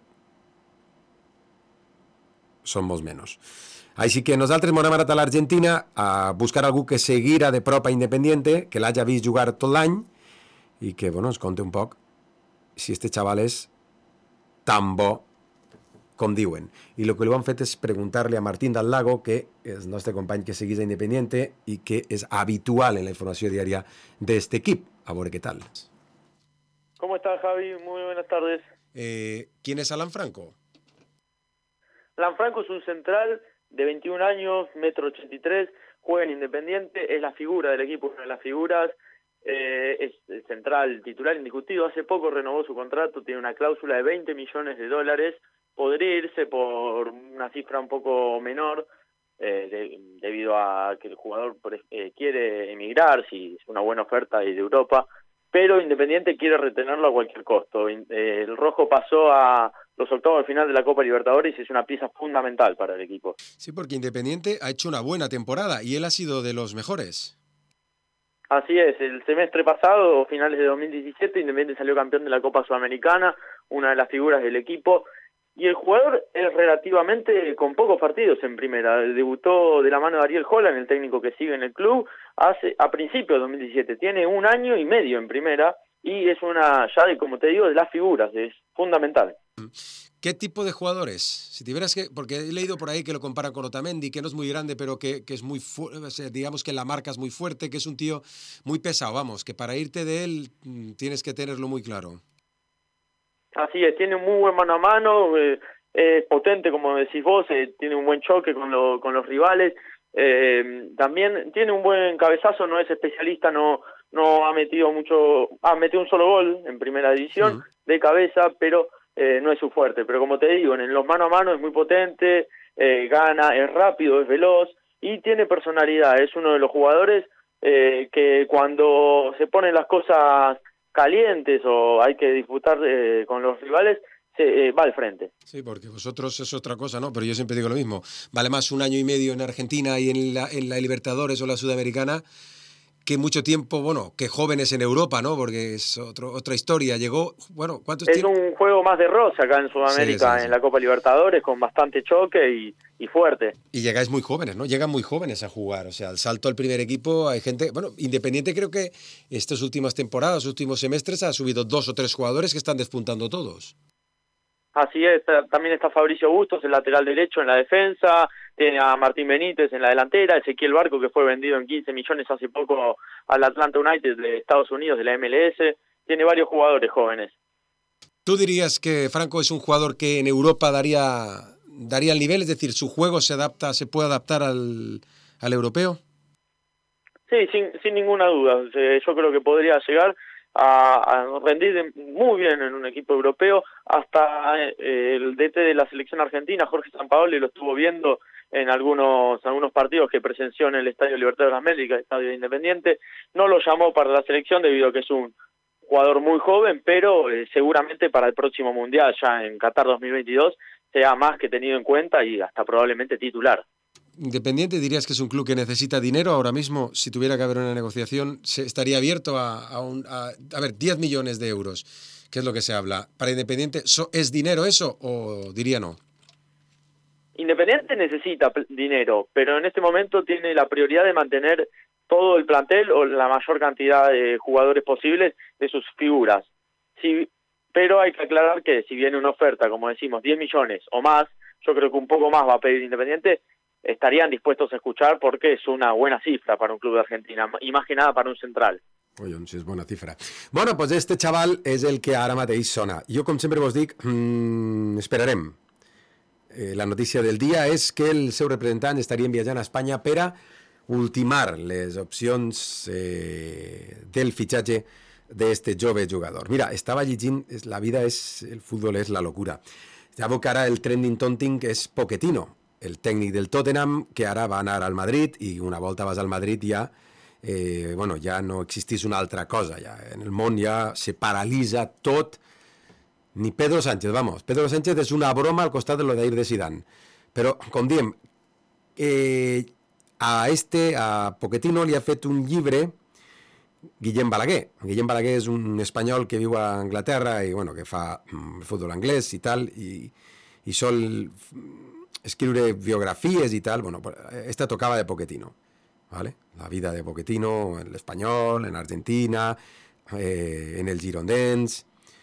Són molts menys. Així que nosaltres m'hem anat a l'Argentina a buscar algú que seguira de prop a Independiente, que l'hagi vist jugar tot l'any i que ens conti un poc si este xaval és tan bo com diuen. I el que li han fet és preguntar-li a Martín del Lago, que és el nostre company que segueix a Independiente i que és habitual en la informació diària d'este equip. A veure què tal. ¿Cómo estás, Javi? Muy buenas tardes. ¿Quién es Alan Franco? Alan Franco es un central de 21 años, 1,83 m, juega en Independiente, es la figura del equipo, una de las figuras, es central titular indiscutido. Hace poco renovó su contrato, tiene una cláusula de $20 millones, podría irse por una cifra un poco menor, debido a que el jugador quiere emigrar, si es una buena oferta y de Europa, pero Independiente quiere retenerlo a cualquier costo. El rojo pasó a los octavos de final de la Copa Libertadores y es una pieza fundamental para el equipo. Sí, porque Independiente ha hecho una buena temporada y él ha sido de los mejores. Así es, el semestre pasado, finales de 2017, Independiente salió campeón de la Copa Sudamericana, una de las figuras del equipo, y el jugador es relativamente con pocos partidos en primera. Debutó de la mano de Ariel Holland, el técnico que sigue en el club, a principios de 2017. Tiene 1 año y medio en primera y es una, ya de, como te digo, de las figuras, es fundamental. ¿Qué tipo de jugadores? Si tuvieras que, porque he leído por ahí que lo compara con Otamendi, que no es muy grande, pero que es muy fuerte, digamos que la marca es muy fuerte, que es un tío muy pesado, vamos, que para irte de él tienes que tenerlo muy claro. Así es, tiene un muy buen mano a mano, es potente, como decís vos, tiene un buen choque con los rivales, también tiene un buen cabezazo, no es especialista, no ha metido metido un solo gol en primera división de cabeza, pero no es su fuerte. Pero como te digo, en los mano a mano es muy potente, gana, es rápido, es veloz y tiene personalidad. Es uno de los jugadores que cuando se ponen las cosas calientes o hay que disputar con los rivales, va al frente. Sí, porque vosotros es otra cosa, ¿no? Pero yo siempre digo lo mismo. Vale más 1 año y medio en Argentina y en la Libertadores o la Sudamericana que mucho tiempo, bueno, que jóvenes en Europa, ¿no? Porque es otra historia. Llegó, bueno, ¿cuántos tiempos? Es un juego más de roce acá en Sudamérica, sí. En la Copa Libertadores, con bastante choque y fuerte. Y llegáis muy jóvenes, ¿no? Llegan muy jóvenes a jugar. O sea, al salto al primer equipo hay gente... Bueno, Independiente creo que estas últimas temporadas, últimos semestres, ha subido 2 o 3 jugadores que están despuntando todos. Así es, también está Fabricio Bustos, el lateral derecho en la defensa, tiene a Martín Benítez en la delantera, Ezequiel Barco, que fue vendido en 15 millones hace poco al Atlanta United de Estados Unidos, de la MLS, tiene varios jugadores jóvenes. ¿Tú dirías que Franco es un jugador que en Europa daría el nivel? Es decir, ¿su juego se puede adaptar al europeo? Sí, sin ninguna duda. Yo creo que podría llegar a rendir muy bien en un equipo europeo. Hasta el DT de la selección argentina, Jorge Sampaoli, lo estuvo viendo en algunos partidos que presenció en el Estadio Libertadores de América, el Estadio de Independiente. No lo llamó para la selección debido a que es un jugador muy joven, pero seguramente para el próximo Mundial, ya en Qatar 2022, sea más que tenido en cuenta y hasta probablemente titular. Independiente, ¿dirías que es un club que necesita dinero ahora mismo? Si tuviera que haber una negociación, ¿se estaría abierto a ver, 10 millones de euros? ¿Qué es lo que se habla? ¿Para Independiente es dinero eso o diría no? Independiente necesita dinero, pero en este momento tiene la prioridad de mantener todo el plantel o la mayor cantidad de jugadores posibles de sus figuras. Sí, pero hay que aclarar que si viene una oferta, como decimos, 10 millones o más, yo creo que un poco más va a pedir Independiente, estarían dispuestos a escuchar porque es una buena cifra para un club de Argentina, y más que nada para un central. Collons, és bona xifra. Bueno, doncs este xaval és el que ara mateix sona. Jo, com sempre vos dic, esperarem. La notícia del dia és que el seu representant estaria viatjant a Espanya per a ultimar les opcions del fitxatge d'este jove jugador. Mira, estava llegint, el futbol és la locura. Sabeu que ara el trending topic és Pochettino, el tècnic del Tottenham, que ara va anar al Madrid, i una volta vas al Madrid ja ja no existís una altra cosa. Ja. En el món ja se paralitza tot. Ni Pedro Sánchez, vamos. Pedro Sánchez és una broma al costat de lo d'ahir de Zidane. Però, com diem, a Pochettino li ha fet un llibre Guillem Balaguer. Guillem Balaguer és un espanyol que viu a Anglaterra i que fa futbol anglès i tal, i sol escriure biografies i tal. Esta tocava de Pochettino, ¿vale? La vida de Pochettino en l'Espanyol, en Argentina, en el Girondins.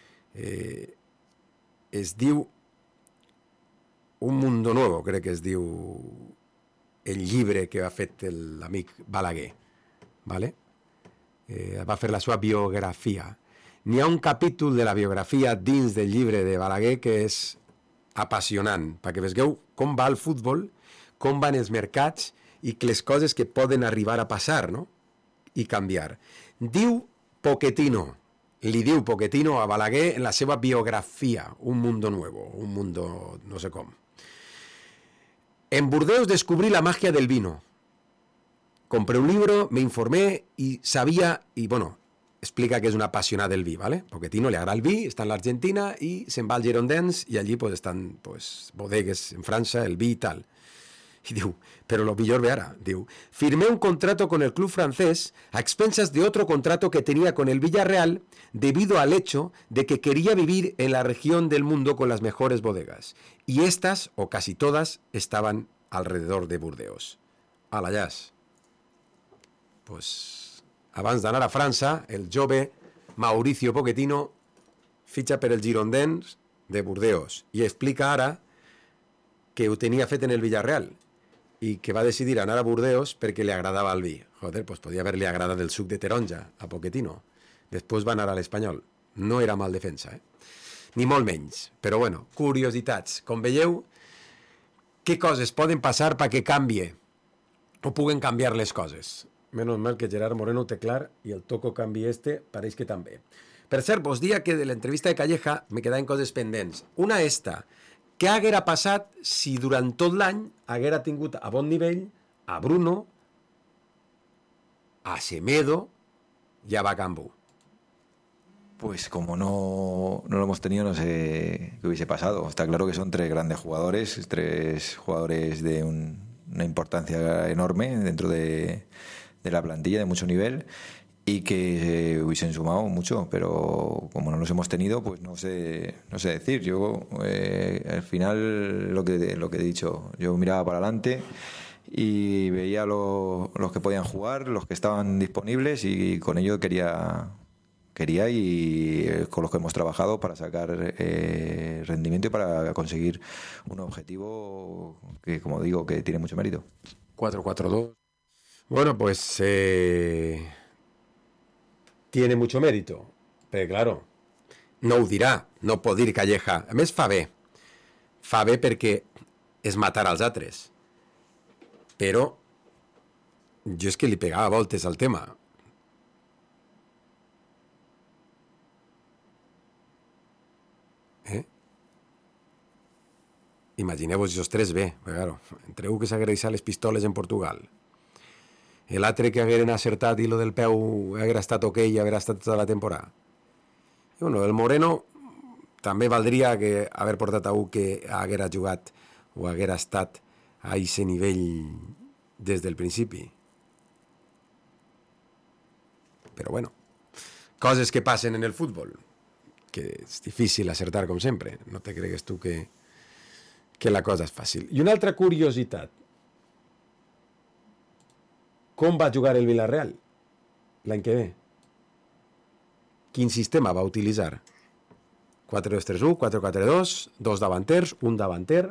Es diu Un Mundo Nuevo, crec que es diu el llibre que ha fet l'amic Balaguer, ¿vale? Va fer la seva biografia. N'hi ha un capítol de la biografia dins del llibre de Balaguer que és apassionant, perquè veieu com va el futbol, com van els mercats i les coses que poden arribar a passar, no? I canviar. Diu Pochettino a Balaguer en la seva biografia, Un Mundo Nuevo, un mundo no sé com. En Burdeos descubrí la magia del vino. Compré un libro, me informé y sabía, explica que és un apassionat del vi, ¿vale? Pochettino li agrada el vi, està en l'Argentina i se'n va al Girondins i allí estan bodegues en França, el vi y tal. Y diu, pero lo millor ve ara, diu, firmé un contrato con el club francés a expensas de otro contrato que tenía con el Villarreal debido al hecho de que quería vivir en la región del mundo con las mejores bodegas. Y estas, o casi todas, estaban alrededor de Burdeos. Ala, jazz. Pues, abans d'anar a França, el jove Mauricio Pochettino fitxa per el Girondins de Burdeos, i explica ara que ho tenia fet en el Villarreal i que va decidir anar a Burdeos perquè li agradava el vi. Joder, pues podia haver-li agradat el suc de taronja a Pochettino. Després va anar a l'Espanyol. No era mal defensa, ni molt menys. Però bueno, curiositats. Com veieu, què coses poden passar perquè canvie o puguen canviar les coses. Menos mal que Gerard Moreno ho té clar i el toco canvi pareix que també. Per cert, vos dia que de l'entrevista de Calleja me quedaven coses pendents. Una esta, què haguera passat si durant tot l'any haguera tingut a bon nivell a Bruno, a Semedo y a Bakambu? Pues como no lo hemos tenido, no sé qué hubiese pasado. Está claro que son tres grandes jugadores, tres jugadores de una importancia enorme dentro de la plantilla, de mucho nivel, y que hubiesen sumado mucho, pero como no los hemos tenido, pues no sé decir. Yo al final lo que he dicho, yo miraba para adelante y veía los que podían jugar, los que estaban disponibles, y con ello quería y con los que hemos trabajado para sacar rendimiento y para conseguir un objetivo que, como digo, que tiene mucho mérito. 4-4-2. Bueno, pues tiene mucho mérito, però claro, no ho dirà, no pot dir Calleja. A més, fa bé perquè és matar als altres, però jo és que li pegava voltes al tema. Imagineu-vos els tres bé, claro, entre un que s'ha greixat les pistoles en Portugal, l'altre que hagueren acertat i lo del peu haguera estat ok i haguera estat tota la temporada. I bueno, el Moreno també valdria que haver portat a un que haguera jugat o haguera estat a aquest nivell des del principi. Però bueno, coses que passen en el futbol, que és difícil acertar com sempre, no te cregues tu que la cosa és fàcil. I una altra curiositat, com va jugar el Villarreal l'any que ve? Quin sistema va utilitzar? 4-2-3-1, 4-4-2, dos davanters, un davanter.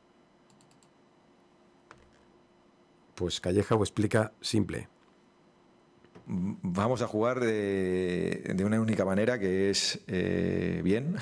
Pues Calleja ho explica simple. Vamos a jugar de una única manera, que es bien.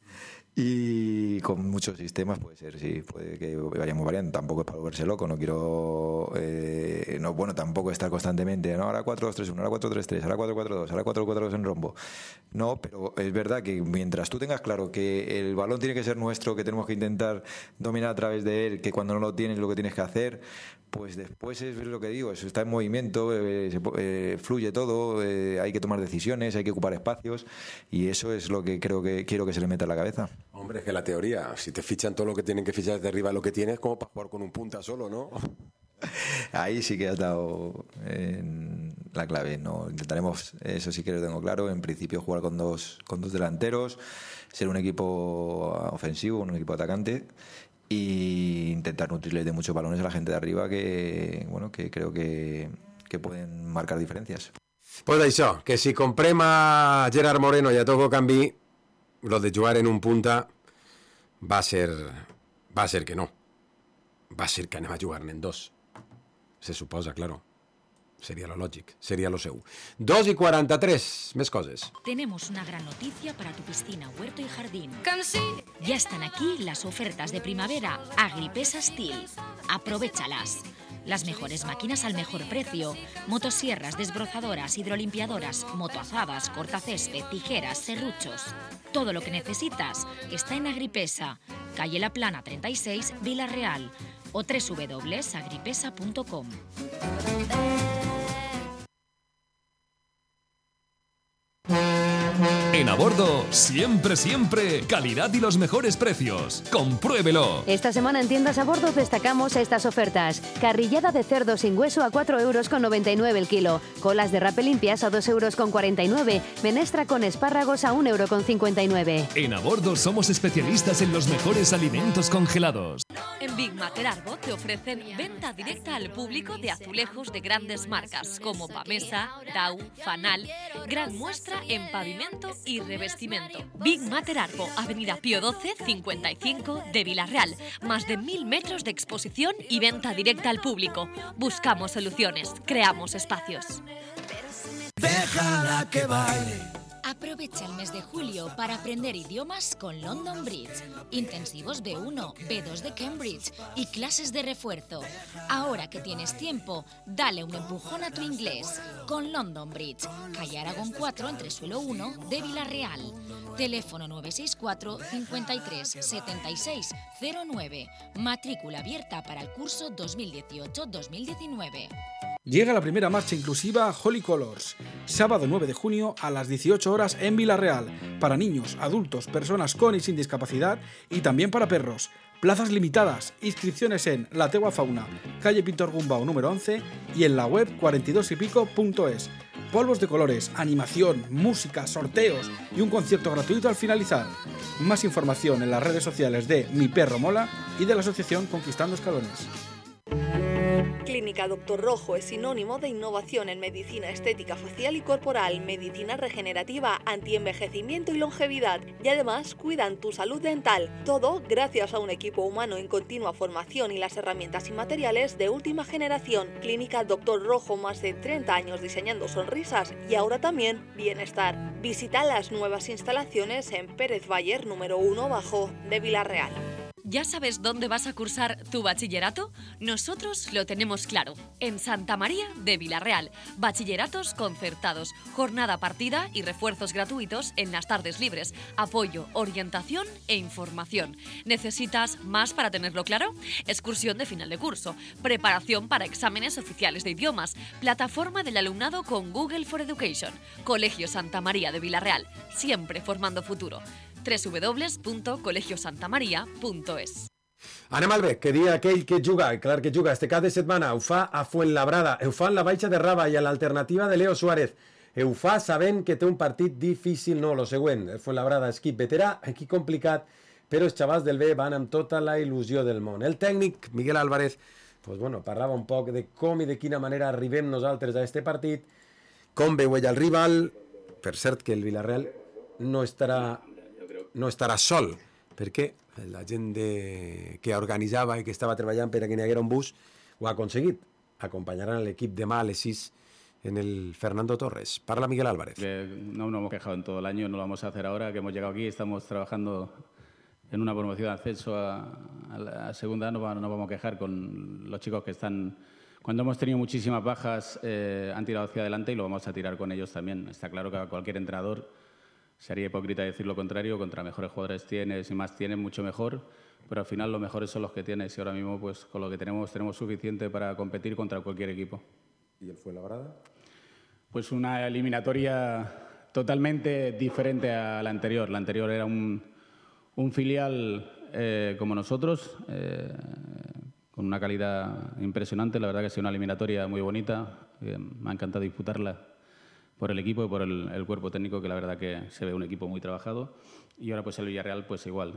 Y con muchos sistemas puede ser, sí, puede que vayamos variando. Tampoco es para volverse loco, no quiero tampoco estar constantemente, no, ahora 4-2-3-1, ahora 4-3-3, ahora 4-4-2, ahora 4-4-2 en rombo. No, pero es verdad que mientras tú tengas claro que el balón tiene que ser nuestro, que tenemos que intentar dominar a través de él, que cuando no lo tienes lo que tienes que hacer, pues después es lo que digo, eso está en movimiento, fluye todo, hay que tomar decisiones, hay que ocupar espacios, y eso es lo que quiero que se le meta en la cabeza. Hombre, es que la teoría, si te fichan todo lo que tienen que fichar desde arriba lo que tienes, como para jugar con un punta solo, ¿no? Ahí sí que has dado en la clave. No, intentaremos, eso sí que lo tengo claro, en principio jugar con dos delanteros, ser un equipo ofensivo, un equipo atacante, e intentar nutrirles de muchos balones a la gente de arriba que creo que pueden marcar diferencias. Pues això, que si comprem a Gerard Moreno i a Toco Canví, lo de jugar en un punta va a ser que no. Va a ser que anem a jugar-ne en dos. Se suposa, claro. Sería lo lògic, sería lo seu. 2:43, més coses. Tenemos una gran noticia para tu piscina, huerto y jardín. Ya están aquí las ofertas de primavera Agripesa Steel. Aprovéchalas. Las mejores máquinas al mejor precio. Motosierras, desbrozadoras, hidrolimpiadoras, motoazadas, cortacésped, tijeras, serruchos. Todo lo que necesitas está en Agripesa, calle La Plana 36, Villarreal, o www.agripesa.com. En A Bordo, siempre, calidad y los mejores precios. ¡Compruébelo! Esta semana en tiendas A Bordo destacamos estas ofertas. Carrillada de cerdo sin hueso a 4,99 € el kilo. Colas de rape limpias a 2,49 €. Menestra con espárragos a 1,59 €. En A Bordo somos especialistas en los mejores alimentos congelados. En Big Mater Arbo te ofrecen venta directa al público de azulejos de grandes marcas como Pamesa, Tau, Fanal, gran muestra en pavimento y revestimiento. Big Mater Arbo, Avenida Pío XII, 55 de Vilarreal. Más de 1000 metros de exposición y venta directa al público. Buscamos soluciones, creamos espacios. Déjala que baile. Aprovecha el mes de julio para aprender idiomas con London Bridge. Intensivos B1, B2 de Cambridge y clases de refuerzo. Ahora que tienes tiempo, dale un empujón a tu inglés con London Bridge. Calle Aragón 4, entresuelo 1 de Vilarreal. Teléfono 964 53 76 09. Matrícula abierta para el curso 2018-2019. Llega la primera marcha inclusiva Holy Colors, sábado 9 de junio a las 18 horas en Vilarreal, para niños, adultos, personas con y sin discapacidad y también para perros. Plazas limitadas, inscripciones en La Tegua Fauna, calle Pintor Gumbau número 11 y en la web 42ypico.es. Polvos de colores, animación, música, sorteos y un concierto gratuito al finalizar. Más información en las redes sociales de Mi Perro Mola y de la asociación Conquistando Escalones. Clínica Doctor Rojo es sinónimo de innovación en medicina estética facial y corporal, medicina regenerativa, antienvejecimiento y longevidad. Y además cuidan tu salud dental. Todo gracias a un equipo humano en continua formación y las herramientas y materiales de última generación. Clínica Doctor Rojo, más de 30 años diseñando sonrisas y ahora también bienestar. Visita las nuevas instalaciones en Pérez Bayer número 1 bajo de Vilarreal. ¿Ya sabes dónde vas a cursar tu bachillerato? Nosotros lo tenemos claro. En Santa María de Vilarreal. Bachilleratos concertados, jornada partida y refuerzos gratuitos en las tardes libres. Apoyo, orientación e información. ¿Necesitas más para tenerlo claro? Excursión de final de curso. Preparación para exámenes oficiales de idiomas. Plataforma del alumnado con Google for Education. Colegio Santa María de Vilarreal. Siempre formando futuro. www.colegiosantamaria.es. Anem al bé, que dia aquell que juga, clar que juga, este cap de setmana ho fa a Fuenlabrada, ho fa en la baixa de Raba i a l'alternativa de Leo Suárez. Ho fa sabent que té un partit difícil, no, lo següent, el Fuenlabrada és equip veterà, equip complicat, però els xavals del B van amb tota la il·lusió del món. El tècnic, Miguel Álvarez, pues bueno, parlava un poc de com i de quina manera arribem nosaltres a este partit, com veu ell el rival, per cert que el Villarreal no estarà sol, perquè la gent que organitzava i que estava treballant per a que n'hi haguera un bus ho ha aconseguit. Acompanyaran l'equip demà a les 6 en el Fernando Torres. Parla Miguel Álvarez. No nos hemos quejado en todo el año, no lo vamos a hacer ahora que hemos llegado aquí, estamos trabajando en una promoción de ascenso a segunda, no vamos a quejar con los chicos que están... Cuando hemos tenido muchísimas bajas han tirado hacia adelante y lo vamos a tirar con ellos también. Está claro que cualquier entrenador sería hipócrita decir lo contrario, contra mejores jugadores tienes y más tienes, mucho mejor, pero al final los mejores son los que tienes y ahora mismo pues con lo que tenemos suficiente para competir contra cualquier equipo. ¿Y el Fuenlabrada? Pues una eliminatoria totalmente diferente a la anterior. La anterior era un filial como nosotros, con una calidad impresionante. La verdad que ha sido una eliminatoria muy bonita, me ha encantado disputarla por el equipo y por el cuerpo técnico, que la verdad que se ve un equipo muy trabajado. Y ahora pues el Villarreal pues igual,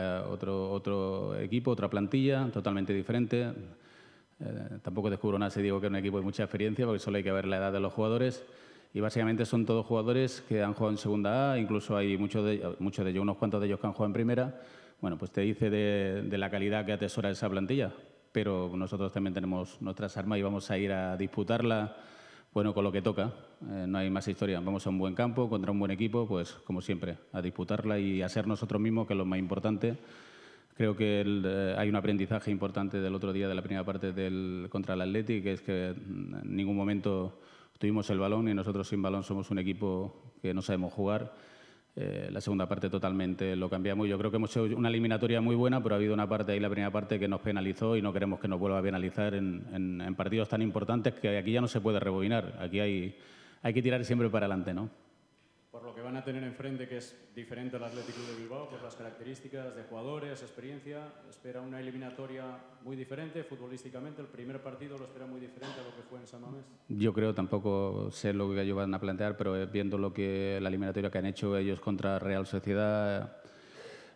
otro equipo, otra plantilla totalmente diferente. Tampoco descubro nada si digo que es un equipo de mucha experiencia, porque solo hay que ver la edad de los jugadores. Y básicamente son todos jugadores que han jugado en segunda A, incluso hay muchos de ellos, unos cuantos de ellos que han jugado en primera. Bueno, pues te dice de la calidad que atesora esa plantilla. Pero nosotros también tenemos nuestras armas y vamos a ir a disputarla. Bueno, con lo que toca, no hay más historia. Vamos a un buen campo, contra un buen equipo, pues como siempre, a disputarla y a ser nosotros mismos, que es lo más importante. Creo que hay un aprendizaje importante del otro día, de la primera parte contra el Athletic, que es que en ningún momento tuvimos el balón y nosotros sin balón somos un equipo que no sabemos jugar. La segunda parte totalmente lo cambiamos. Yo creo que hemos hecho una eliminatoria muy buena, pero ha habido una parte ahí, la primera parte, que nos penalizó y no queremos que nos vuelva a penalizar en partidos tan importantes, que aquí ya no se puede rebobinar. Aquí hay que tirar siempre para adelante, ¿no? Por lo que van a tener enfrente, que es diferente al Athletic Club de Bilbao, por las características de jugadores, experiencia, espera una eliminatoria muy diferente futbolísticamente. El primer partido lo espera muy diferente a lo que fue en San Mamés. Yo creo, tampoco sé lo que ellos van a plantear, pero viendo la eliminatoria que han hecho ellos contra Real Sociedad,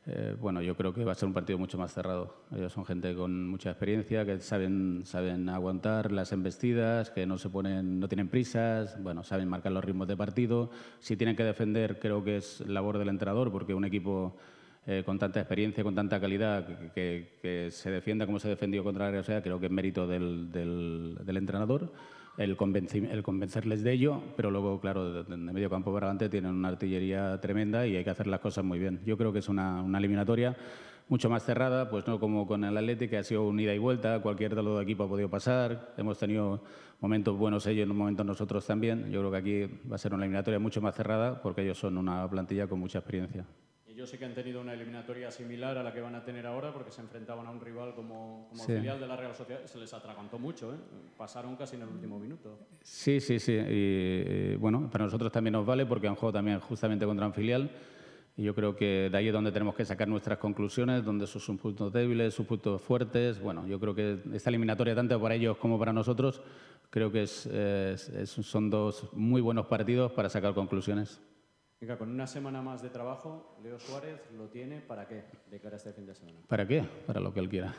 bueno, yo creo que va a ser un partido mucho más cerrado. Ellos son gente con mucha experiencia, que saben aguantar las embestidas, que no tienen prisas, bueno, saben marcar los ritmos de partido. Si tienen que defender, creo que es labor del entrenador, porque un equipo con tanta experiencia, con tanta calidad, que se defienda como se defendió contra la Real Sociedad, creo que es mérito del entrenador. El convencerles de ello, pero luego, claro, de medio campo para adelante tienen una artillería tremenda y hay que hacer las cosas muy bien. Yo creo que es una eliminatoria mucho más cerrada, pues no como con el Athletic, que ha sido un ida y vuelta, cualquier de los equipos ha podido pasar, hemos tenido momentos buenos ellos, en un momento nosotros también. Yo creo que aquí va a ser una eliminatoria mucho más cerrada porque ellos son una plantilla con mucha experiencia. Ellos sí que han tenido una eliminatoria similar a la que van a tener ahora porque se enfrentaban a un rival como Sí. el filial de la Real Sociedad. Se les atragantó mucho, ¿eh? Pasaron casi en el último minuto. Sí. Y bueno, para nosotros también nos vale porque han jugado también justamente contra un filial. Y yo creo que de ahí es donde tenemos que sacar nuestras conclusiones, donde esos son puntos débiles, sus puntos fuertes. Bueno, yo creo que esta eliminatoria, tanto para ellos como para nosotros, creo que son dos muy buenos partidos para sacar conclusiones. Venga, con una semana más de trabajo, Leo Suárez lo tiene ¿para qué de cara a este fin de semana? ¿Para qué? Para lo que él quiera.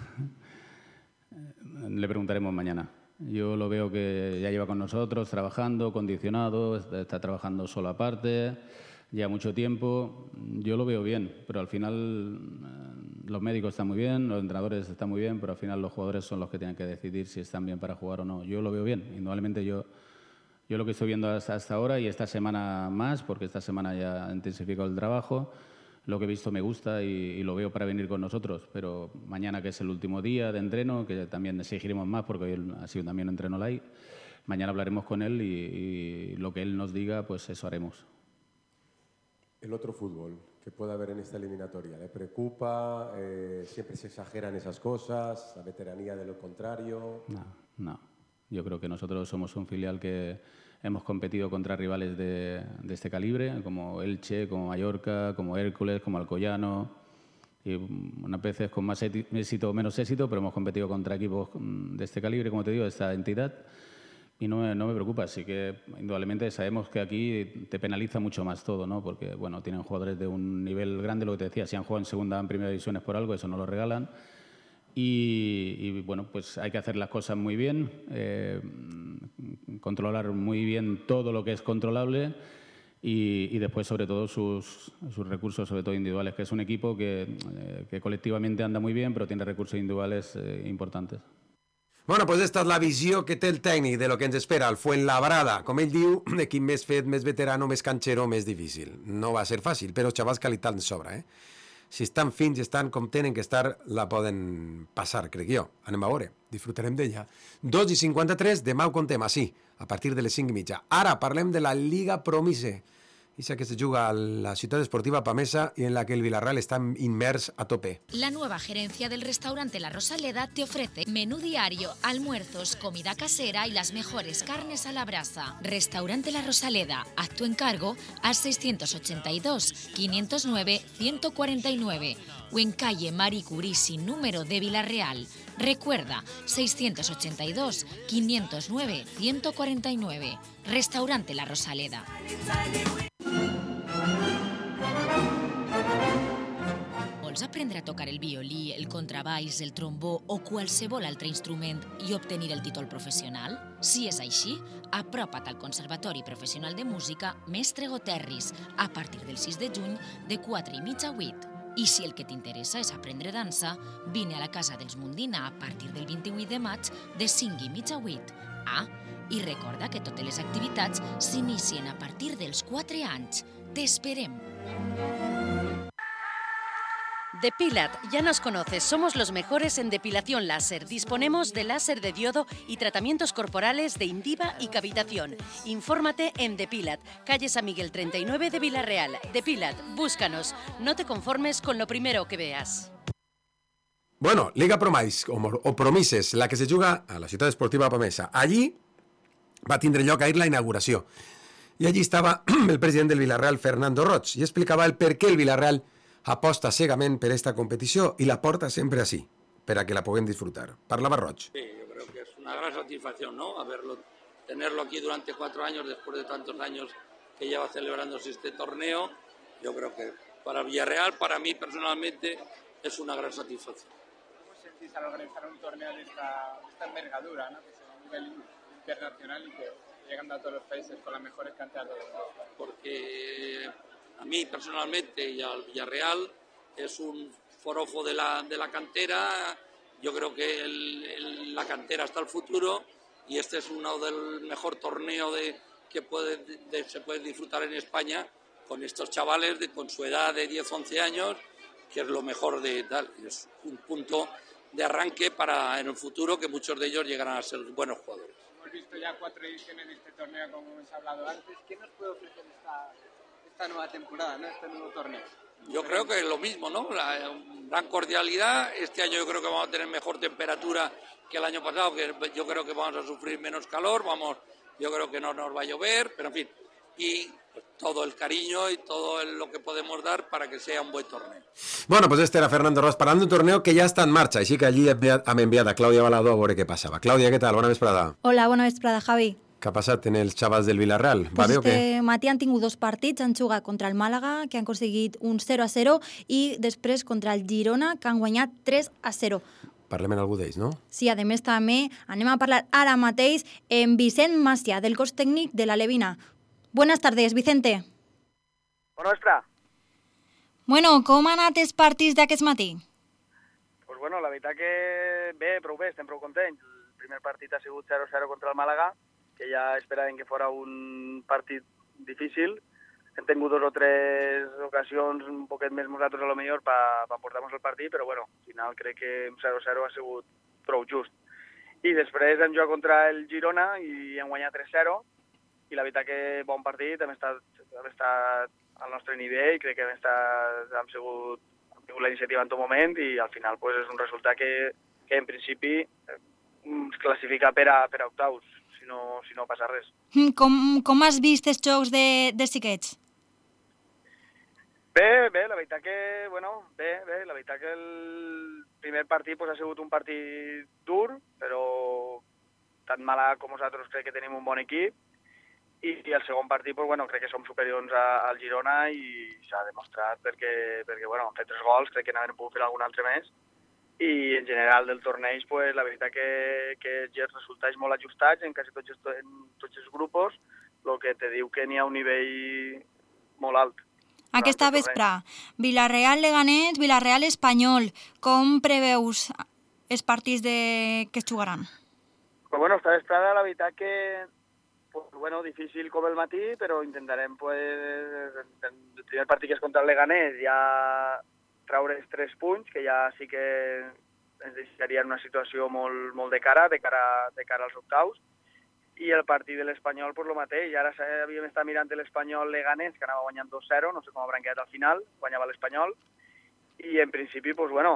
Le preguntaremos mañana. Yo lo veo que ya lleva con nosotros trabajando, condicionado, está trabajando solo aparte, ya mucho tiempo. Yo lo veo bien, pero al final los médicos están muy bien, los entrenadores están muy bien, pero al final los jugadores son los que tienen que decidir si están bien para jugar o no. Yo lo veo bien, indudablemente yo lo que estoy viendo hasta ahora y esta semana más, porque esta semana ya ha intensificado el trabajo, lo que he visto me gusta y lo veo para venir con nosotros, pero mañana, que es el último día de entreno, que también exigiremos más porque hoy ha sido también un entreno light, mañana hablaremos con él y lo que él nos diga, pues eso haremos. El otro fútbol que pueda haber en esta eliminatoria, ¿le preocupa? ¿Siempre se exageran esas cosas? ¿La veteranía de lo contrario? No. Yo creo que nosotros somos un filial que hemos competido contra rivales de este calibre, como Elche, como Mallorca, como Hércules, como Alcoyano, y unas veces con más éxito o menos éxito, pero hemos competido contra equipos de este calibre, como te digo, de esta entidad, y no me preocupa. Así que, indudablemente, sabemos que aquí te penaliza mucho más todo, ¿no? Porque, bueno, tienen jugadores de un nivel grande, lo que te decía, si han jugado en segunda o en primera división es por algo, eso no lo regalan. Y bueno, pues hay que hacer las cosas muy bien, controlar muy bien todo lo que es controlable y después, sobre todo, sus recursos, sobre todo individuales, que es un equipo que colectivamente anda muy bien, pero tiene recursos individuales importantes. Bueno, pues esta és la visió que té el tècnic de lo que ens espera, el Fuenlabrada. Com ell diu, equip més fet, més veterano, més canxero, més difícil. No va ser fàcil, però xavals qualitat en sobra, eh? Si estan fins i estan com tenen que estar, la poden passar, crec jo. Anem a veure, disfrutarem d'ella. 2:53, demà ho contem, així, a partir de les 5:30. Ara parlem de la Liga Promise, esa que se juga a la Ciutat Esportiva Pamesa y en la que el Villarreal está inmers a tope. La nueva gerencia del restaurante La Rosaleda te ofrece menú diario, almuerzos, comida casera y las mejores carnes a la brasa. Restaurante La Rosaleda, haz tu encargo al 682-509-149 o en calle Marie Curie sin número de Villarreal. Recuerda, 682-509-149. Restaurante La Rosaleda. Vols aprendre a tocar el violí, el contrabaix, el trombó o qualsevol altre instrument i obtenir el títol professional? Si és així, apropa't al Conservatori Professional de Música Mestre Goterris a partir del 6 de juny de 4:30 a 8. I si el que t'interessa és aprendre dansa, vine a la Casa dels Mundina a partir del 28 de maig de 5:30 a 8. I recorda que totes les activitats s'inicien a partir dels 4 anys. T'esperem! Depilat, ya nos conoces, somos los mejores en depilación láser. Disponemos de láser de diodo y tratamientos corporales de Indiva y cavitación. Infórmate en Depilat, calle San Miguel 39 de Villarreal. Depilat, búscanos. No te conformes con lo primero que veas. Bueno, Liga Promise o Promises, la que se juga a la Ciutat Esportiva Pamesa. Allí va tindre lloc ahir la inauguració. I allí estava el president del Villarreal, Fernando Roig, i explicava el per què el Villarreal aposta cegament per esta competició y la porta siempre así, para que la puedan disfrutar. Parlava Roig. Sí, yo creo que es una gran satisfacción, ¿no? Tenerlo aquí durante 4 años, después de tantos años que lleva celebrándose este torneo. Yo creo que para Villarreal, para mí personalmente, es una gran satisfacción. ¿Cómo sentís al organizar un torneo de esta envergadura, ¿no? Que es a nivel internacional y que llegando a todos los países con las mejores canteras del mundo? Porque a mí personalmente y al Villarreal es un forofo de la cantera. Yo creo que la cantera está el futuro y este es uno del mejor torneo que se puede disfrutar en España con estos chavales con su edad de 10-11 años, que es lo mejor de tal. Es un punto de arranque para en el futuro que muchos de ellos llegarán a ser buenos jugadores. Hemos visto ya 4 ediciones de este torneo, como hemos hablado antes. ¿Qué nos puede ofrecer esta nueva temporada, ¿no? Este nuevo torneo? Yo creo que es lo mismo, ¿no? La gran cordialidad. Este año yo creo que vamos a tener mejor temperatura que el año pasado, que yo creo que vamos a sufrir menos calor, yo creo que no nos va a llover, pero en fin. Y todo el cariño y todo lo que podemos dar para que sea un buen torneo. Bueno, pues este era Fernando Ros parlant d'un torneo que ja està en marxa, així que allí hem enviat a Clàudia Balado a veure què passava. Clàudia, què tal? Bona vesprada. Hola, bona vesprada, Javi. Què ha passat en els xavals del Villarreal? Va bé o què? Este matí han tingut 2 partits, han jugat contra el Màlaga, que han aconseguit un 0-0, i després contra el Girona, que han guanyat 3-0. Parlem en algú d'ells, no? Sí, a més també anem a parlar ara mateix amb Vicent Macià, del cos tècnic de la Levina. Buenas tardes, Vicente. Bona vesprada. Bueno, com han anat els partits d'aquest matí? Pues bueno, la veritat que bé, prou bé, estem prou contents. El primer partit ha sigut 0-0 contra el Màlaga, que ja esperaven que fora un partit difícil. Hem tingut 2 o 3 ocasions un poquet més nosaltres a lo millor per portar-nos el partit, però bueno, al final crec que un 0-0 ha sigut prou just. I després hem jugat contra el Girona i hem guanyat 3-0, i la veritat que bon partit, hem estat al nostre nivell, crec que hem tingut la iniciativa en tot moment i al final pues, és un resultat que en principi ens classifica per a octaus, si no passa res. Com has vist els jocs de xiquets? Bé, la veritat que, la veritat que el primer partit pues, ha sigut un partit dur, però tant Màlaga com nosaltres crec que tenim un bon equip, i el segon partit, pues, crec que som superiors al Girona i s'ha demostrat perquè han fet 3 gols, crec que n'havien pogut fer algun altre més, i en general del torneig, pues, la veritat que els resultats molt ajustats en quasi tots els grups, el que te diu que n'hi ha un nivell molt alt. Aquesta vespre, Villarreal-Leganés, Villarreal-Espanyol, com preveus els partits que es jugaran? Pues esta vesprada la veritat que difícil com el matí, però intentarem, el primer partit que és contra el Leganés, ja traure els 3 punts, que ja sí que ens deixaria en una situació molt de cara als octaus, i el partit de l'Espanyol, el mateix. Ara havíem estat mirant l'Espanyol Leganés, que anava guanyant 2-0, no sé com hauran quedat al final, guanyava l'Espanyol, i en principi,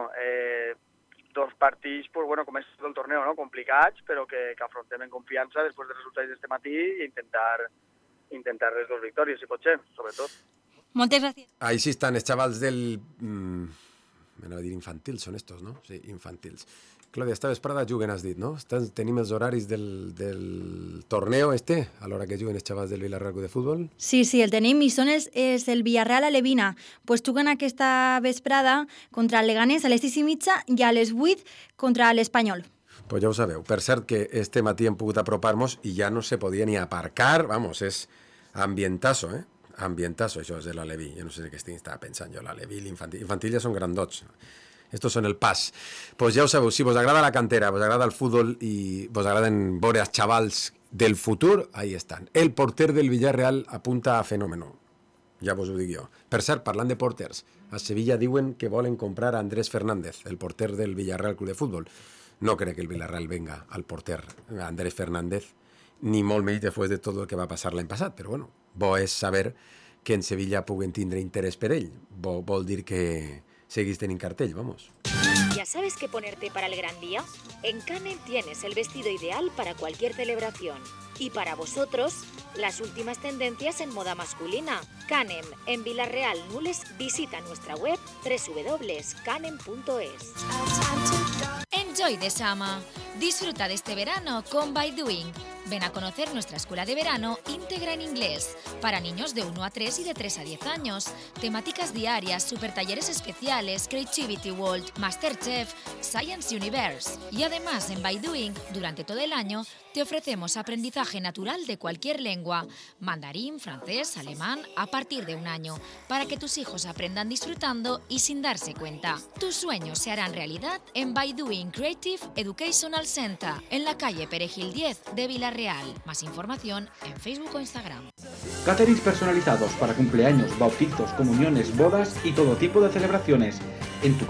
2 partits, com és el torneo, no? Complicats, però que afrontem en confiança després dels resultats d'este matí i intentar les 2 victòries, si pot ser, sobretot. Moltes gràcies. Així estan els xavals del... M'anava a dir infantils, són estos, no? Sí, infantils. Clàudia, esta vesprada juguen, has dit, no? Tenim els horaris del torneo a l'hora que juguen els xavals del Villarreal de Futbol? Sí, el tenim i són els del Villarreal a Levina. Pues juguen aquesta vesprada contra el Leganés a les 6:30 i a les 8 contra l'Espanyol. Pues ja ho sabeu. Per cert que este matí hem pogut apropar-nos i ja no se podia ni aparcar. Vamos, és ambientazo, Ambientazo, això és de la Leví. Jo no sé què estava pensant jo, la Leví i l'infantil. Infantil ja són grandots. Estos són el pas. Pues ja ho sabeu, si vos agrada la cantera, vos agrada el futbol i vos agraden veure els xavals del futur, ahí estan. El porter del Villarreal apunta a fenómeno. Ja vos ho dic jo. Per cert, parlant de porters, a Sevilla diuen que volen comprar a Andrés Fernández, el porter del Villarreal Club de Fútbol. No crec que el Villarreal venga al porter Andrés Fernández, ni molt menys després de tot el que va passar l'any passat, però bueno, bo és saber que en Sevilla puguen tindre interès per ell. Vol dir que seguís tenint cartell, vamos. ¿Ya sabes qué ponerte para el gran día? En Canem tienes el vestido ideal para cualquier celebración. Y para vosotros, las últimas tendencias en moda masculina. Canem, en Villarreal Nules, visita nuestra web www.canem.es. Enjoy the summer. Disfruta de este verano con By Doing. Ven a conocer nuestra escuela de verano íntegra en inglés, para niños de 1 a 3 y de 3 a 10 años. Temáticas diarias, super talleres especiales, Creativity World, Masterchef, Science Universe. Y además en By Doing, durante todo el año, te ofrecemos aprendizaje natural de cualquier lengua, mandarín, francés, alemán, a partir de 1 año, para que tus hijos aprendan disfrutando y sin darse cuenta. Tus sueños se harán realidad en By Doing Creative Educational Center, en la calle Perejil 10 de Villarreal. Más información en Facebook o Instagram. Caterings personalizados para cumpleaños, bautizos, comuniones, bodas y todo tipo de celebraciones. En tu